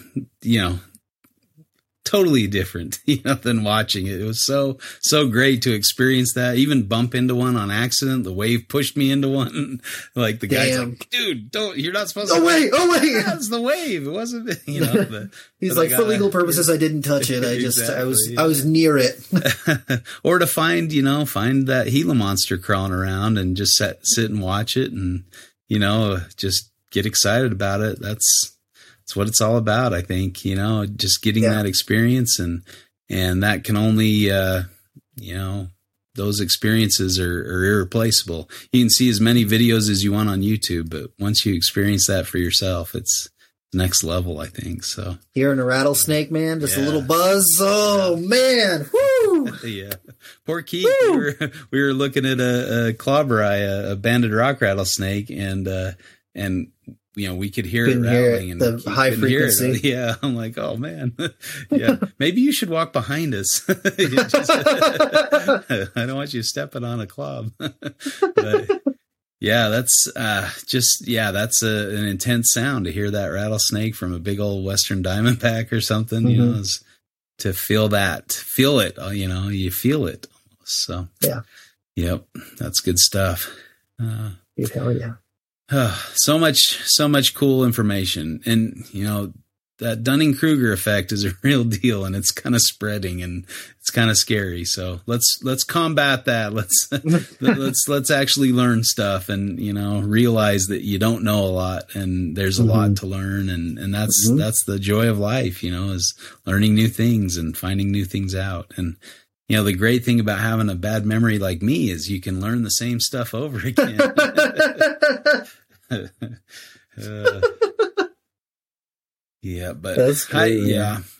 totally different, than watching it. It was so great to experience that. Even bump into one on accident. The wave pushed me into one. Like the guy's like, dude, you're not supposed to. Oh wait. That's the wave. It wasn't, He's like, for legal purposes, I didn't touch it. I was near it. Or to find that Gila monster crawling around and just sit and watch it and, just get excited about it. That's what it's all about, I think, just getting that experience, and that can only, those experiences are irreplaceable. You can see as many videos as you want on YouTube, but once you experience that for yourself, it's next level, I think. So hearing a rattlesnake, man, just a little buzz. Oh man. Woo! Yeah. Poor Keith. We were looking at a clobberai, a banded rock rattlesnake, and we could hear it rattling, and the high frequency. Yeah, I'm like, oh man, yeah. Maybe you should walk behind us. I don't want you stepping on a clob. But yeah, that's that's an intense sound to hear that rattlesnake from a big old Western Diamondback or something. Mm-hmm. To feel it. You feel it. So yeah, yep, that's good stuff. Hell yeah. So much cool information. And, that Dunning-Kruger effect is a real deal, and it's kind of spreading, and it's kind of scary. So let's combat that. Let's actually learn stuff and, realize that you don't know a lot, and there's a lot to learn. And that's the joy of life, is learning new things and finding new things out. And, the great thing about having a bad memory like me is you can learn the same stuff over again. But that's great.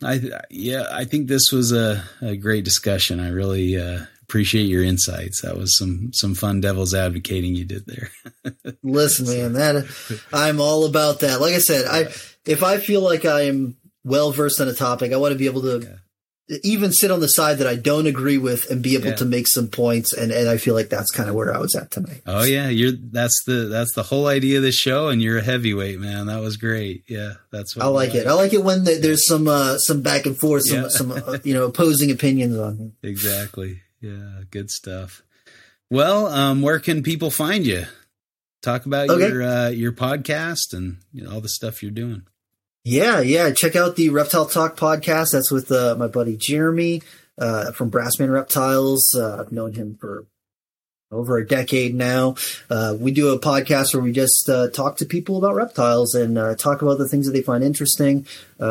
I think this was a great discussion. I really appreciate your insights. That was some fun devil's advocating you did there. Listen, man, I'm all about that. Like I said, if I feel like I am well versed on a topic, I want to be able to even sit on the side that I don't agree with and be able to make some points. And I feel like that's kind of where I was at tonight. Oh yeah. That's the whole idea of the show, and you're a heavyweight, man. That was great. Yeah. That's what I like it. I like it when there's some back and forth, some opposing opinions on it. Exactly. Yeah. Good stuff. Well, where can people find you? Talk about your podcast and all the stuff you're doing. Yeah. Check out the Reptile Talk podcast. That's with my buddy Jeremy from Brassman Reptiles. I've known him for over a decade now. We do a podcast where we just talk to people about reptiles and talk about the things that they find interesting.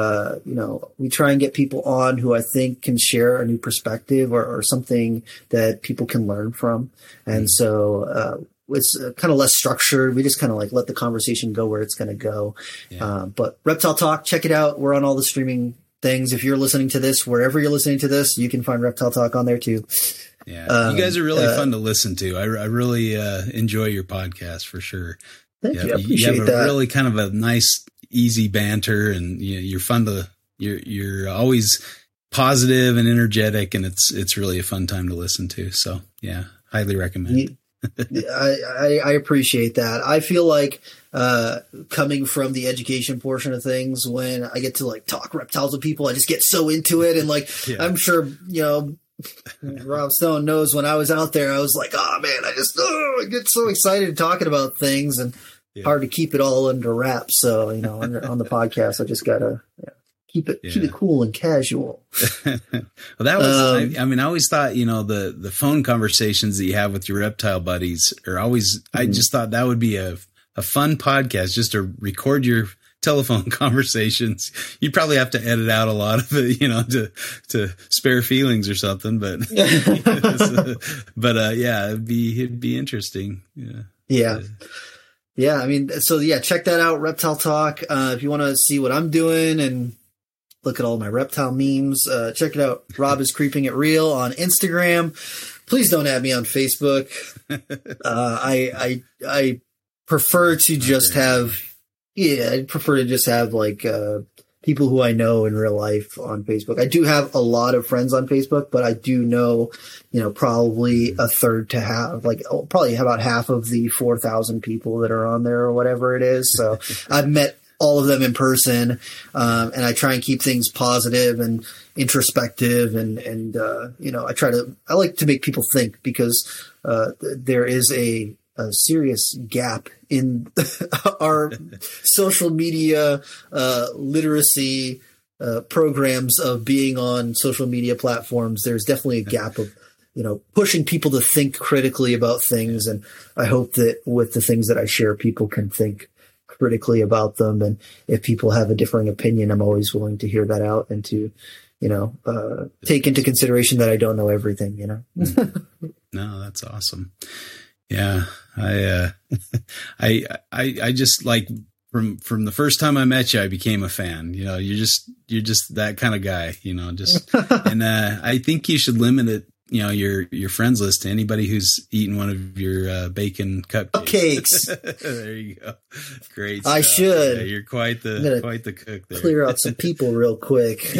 We try and get people on who I think can share a new perspective or something that people can learn from. And so it's kind of less structured. We just kind of like let the conversation go where it's going to go. Yeah. But Reptile Talk, check it out. We're on all the streaming things. If you're listening to this, wherever you're listening to this, you can find Reptile Talk on there too. Yeah. You guys are really fun to listen to. I really enjoy your podcast for sure. Thank you. I appreciate you have a really kind of a nice, easy banter, and you're fun you're always positive and energetic, and it's really a fun time to listen to. So yeah, highly recommend. I appreciate that. I feel like coming from the education portion of things, when I get to like talk reptiles with people, I just get so into it. And I'm sure, Rob Stone knows when I was out there, I was like, oh man, I get so excited talking about things, and hard to keep it all under wraps. So, on the podcast, I just gotta keep it cool and casual. Well, that was, I always thought, the phone conversations that you have with your reptile buddies are always, I just thought that would be a fun podcast just to record your telephone conversations. You'd probably have to edit out a lot of it, to spare feelings or something, but, it'd be interesting. Yeah. Yeah, I mean, so yeah, check that out, Reptile Talk. If you want to see what I'm doing and look at all my reptile memes, check it out. Rob is Creeping It Real on Instagram. Please don't add me on Facebook. I prefer to just have, I prefer to just have like people who I know in real life on Facebook. I do have a lot of friends on Facebook, but I do know, probably a third to half, like probably about half of the 4,000 people that are on there or whatever it is. So I've met all of them in person. And I try and keep things positive and introspective and I like to make people think because, there is a serious gap in our social media, literacy, programs of being on social media platforms. There's definitely a gap of, pushing people to think critically about things. And I hope that with the things that I share, people can think critically about them. And if people have a differing opinion, I'm always willing to hear that out and to, take into consideration that I don't know everything, No, that's awesome. Yeah. I just like from the first time I met you, I became a fan. You're just that kind of guy, and I think you should limit it, your friends list to anybody who's eaten one of your bacon cupcakes. There you go. Great stuff. I should. Yeah, you're quite the cook there. Clear out some people real quick.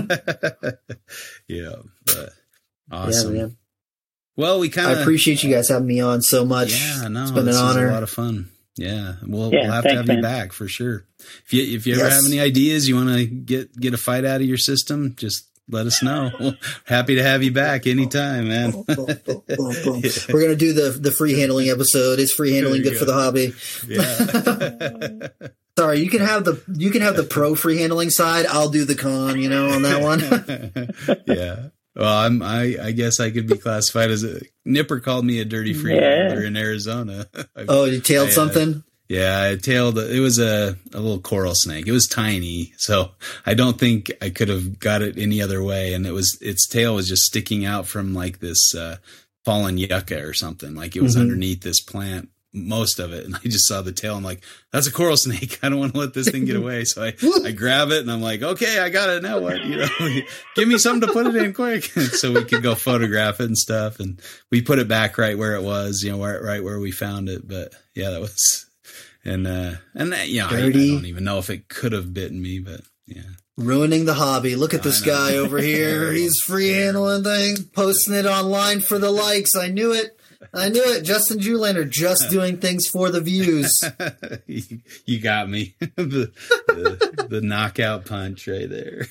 Yeah, but awesome. Yeah, man. Well, I appreciate you guys having me on so much. Yeah, no, it's been an honor. A lot of fun. Yeah, we'll have to have you back for sure. If you ever have any ideas, you want to get a fight out of your system, just let us know. Happy to have you back anytime, man. We're gonna do the free handling episode. Is free handling good for the hobby? Yeah. Sorry, you can have the pro free handling side. I'll do the con. On that one. Yeah. Well, I guess I could be classified as Nipper called me a dirty free handler in Arizona. You tailed something? Yeah, I tailed. It was a little coral snake. It was tiny, so I don't think I could have got it any other way. And its tail was just sticking out from like this fallen yucca or something. Like it was underneath this plant, most of it. And I just saw the tail. I'm like, that's a coral snake. I don't want to let this thing get away. So I grab it and I'm like, okay, I got it. Now what? Give me something to put it in quick. So we could go photograph it and stuff. And we put it back right where it was, right where we found it. But yeah, that was. And I don't even know if it could have bitten me, but yeah. Ruining the hobby. Look at this guy over here. He's free handling things, posting it online for the likes. I knew it. Justin Julander just doing things for the views. You got me. the knockout punch right there.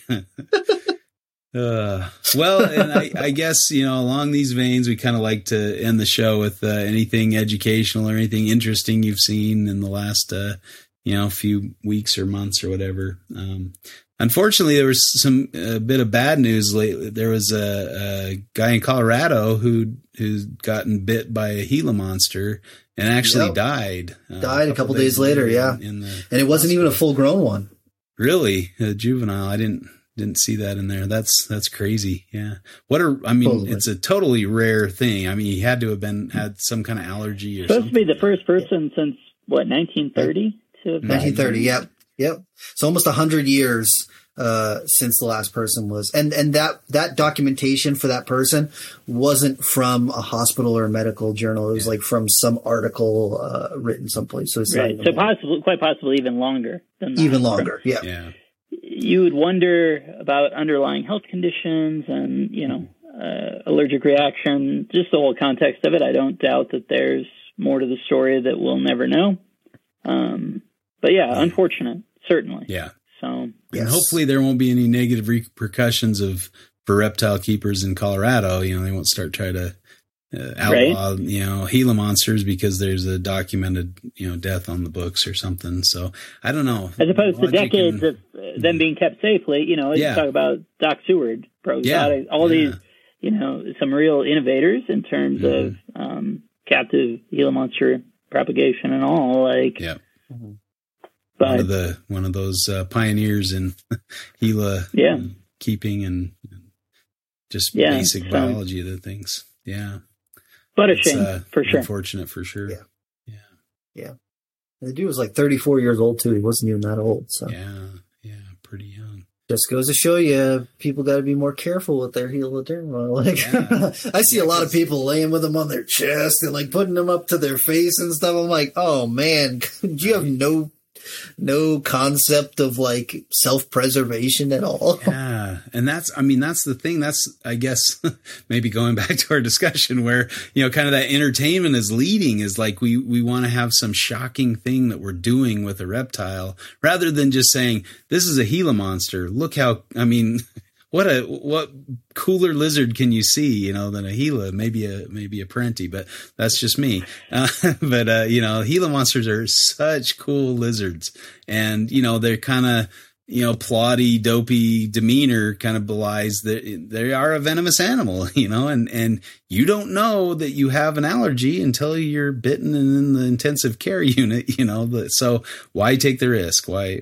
Well, and I guess, along these veins, we kind of like to end the show with anything educational or anything interesting you've seen in the last, few weeks or months or whatever. Unfortunately, there was a bit of bad news lately. There was a guy in Colorado who's gotten bit by a Gila monster and actually died. Died a couple days later, yeah. And it wasn't even a full-grown one. Really? A juvenile. I didn't see that in there. That's crazy. Yeah. It's a totally rare thing. I mean, he had to have had some kind of allergy or something. Supposed to be the first person since 1930 to have 1930. Yep. So almost 100 years since the last person was, and that documentation for that person wasn't from a hospital or a medical journal. It was like from some article written someplace. So it's right. So quite possibly even longer than that. Even longer. Yeah. Yeah. You would wonder about underlying health conditions and, allergic reaction, just the whole context of it. I don't doubt that there's more to the story that we'll never know. But yeah, unfortunate, certainly. Yeah. So, and hopefully there won't be any negative repercussions for reptile keepers in Colorado. They won't start trying to outlaw, Gila monsters because there's a documented, death on the books or something. So I don't know. As opposed to decades of them being kept safely, you talk about Doc Seward, these, some real innovators in terms of captive Gila monster propagation and all. But one of those pioneers in Gila keeping and just basic biology of the things. Yeah. But a shame, for sure. Unfortunate, for sure. Yeah. The dude was like 34 years old too. He wasn't even that old. So yeah, pretty young. Just goes to show you, people got to be more careful with their heloderma. Like, I see a lot of people laying with them on their chest and like putting them up to their face and stuff. I'm like, oh man, do you have no concept of like self-preservation at all? Yeah. And that's the thing. That's, I guess, maybe going back to our discussion where, kind of that entertainment is leading is like, we want to have some shocking thing that we're doing with a reptile rather than just saying, this is a Gila monster. Look how, what cooler lizard can you see, than a Gila, maybe a Parenti, but that's just me. Gila monsters are such cool lizards and, they're kind of, plotty, dopey demeanor kind of belies that they are a venomous animal, and you don't know that you have an allergy until you're bitten and in the intensive care unit, so why take the risk? Why,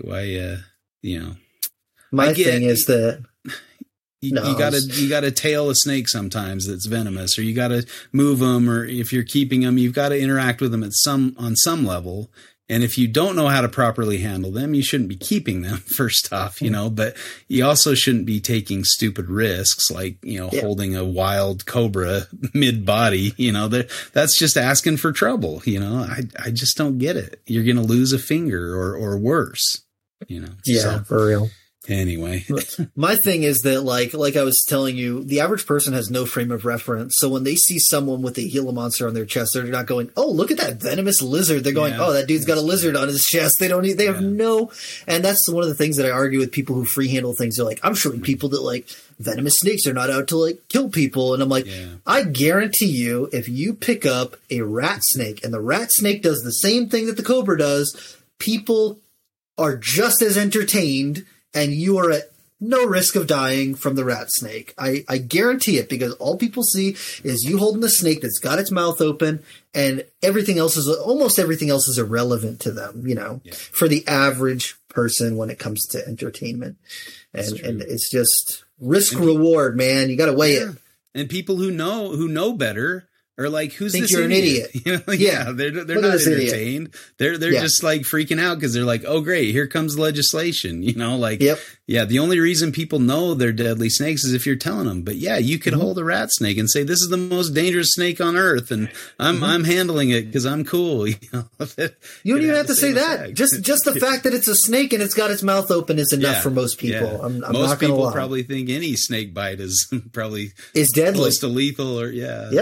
my thing is that, you gotta tail a snake sometimes that's venomous, or you gotta move them, or if you're keeping them, you've got to interact with them on some level. And if you don't know how to properly handle them, you shouldn't be keeping them first off, but you also shouldn't be taking stupid risks like, holding a wild cobra mid body, that's just asking for trouble. I just don't get it. You're going to lose a finger or worse, Yeah, so, for real. Anyway, my thing is that like I was telling you, the average person has no frame of reference. So when they see someone with a Gila monster on their chest, they're not going, "Oh, look at that venomous lizard." They're going, "Oh, that dude's got a lizard on his chest." They have no, and that's one of the things that I argue with people who free handle things. They're like, "I'm showing people that like venomous snakes are not out to like kill people," and I'm like, I guarantee you, if you pick up a rat snake and the rat snake does the same thing that the cobra does, people are just as entertained. And you are at no risk of dying from the rat snake. I guarantee it, because all people see is you holding the snake that's got its mouth open, and almost everything else is irrelevant to them, for the average person when it comes to entertainment. And it's just risk reward, man. You got to weigh it. And people who know better are like, who's think this you're idiot? an idiot. They're not entertained. They're just like freaking out because they're like, oh great, here comes legislation. The only reason people know they're deadly snakes is if you're telling them. But you could hold a rat snake and say, this is the most dangerous snake on earth, and I'm handling it because I'm cool. You don't even have to say that. Just the fact that it's a snake and it's got its mouth open is enough for most people. Yeah. I'm most not gonna people lie. probably think any snake bite is probably deadly, close to lethal, or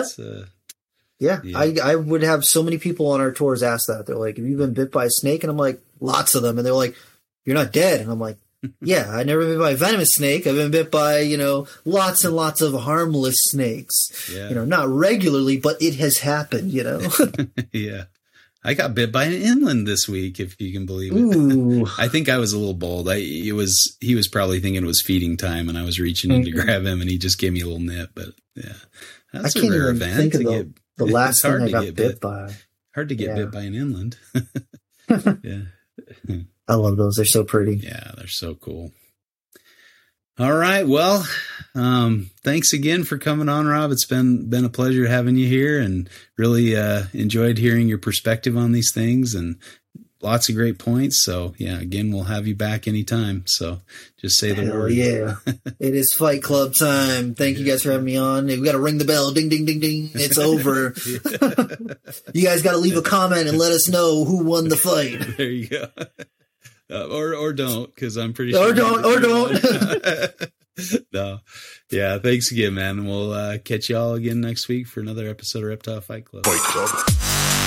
I would have so many people on our tours ask that. They're like, have you been bit by a snake? And I'm like, lots of them. And they're like, you're not dead. And I'm like, yeah, I never been bit by a venomous snake. I've been bit by, lots and lots of harmless snakes. Yeah. Not regularly, but it has happened, Yeah. I got bit by an inland this week, if you can believe it. Ooh. I think I was a little bold. He was probably thinking it was feeding time, and I was reaching in to grab him, and he just gave me a little nip. But that's a rare event. Think of the last thing I got bit by. Hard to get bit by an inland. I love those. They're so pretty. Yeah, they're so cool. All right. Well, thanks again for coming on, Rob. It's been a pleasure having you here, and really enjoyed hearing your perspective on these things, and lots of great points. So again, we'll have you back anytime. So just say the word. Yeah. It is Fight Club time. Thank you guys for having me on. We got to ring the bell. Ding, ding, ding, ding. It's over. You guys got to leave a comment and let us know who won the fight. There you go. Or don't, because I'm pretty sure. Or don't. No. Yeah. Thanks again, man. We'll catch you all again next week for another episode of Reptile Fight Club. Fight Club.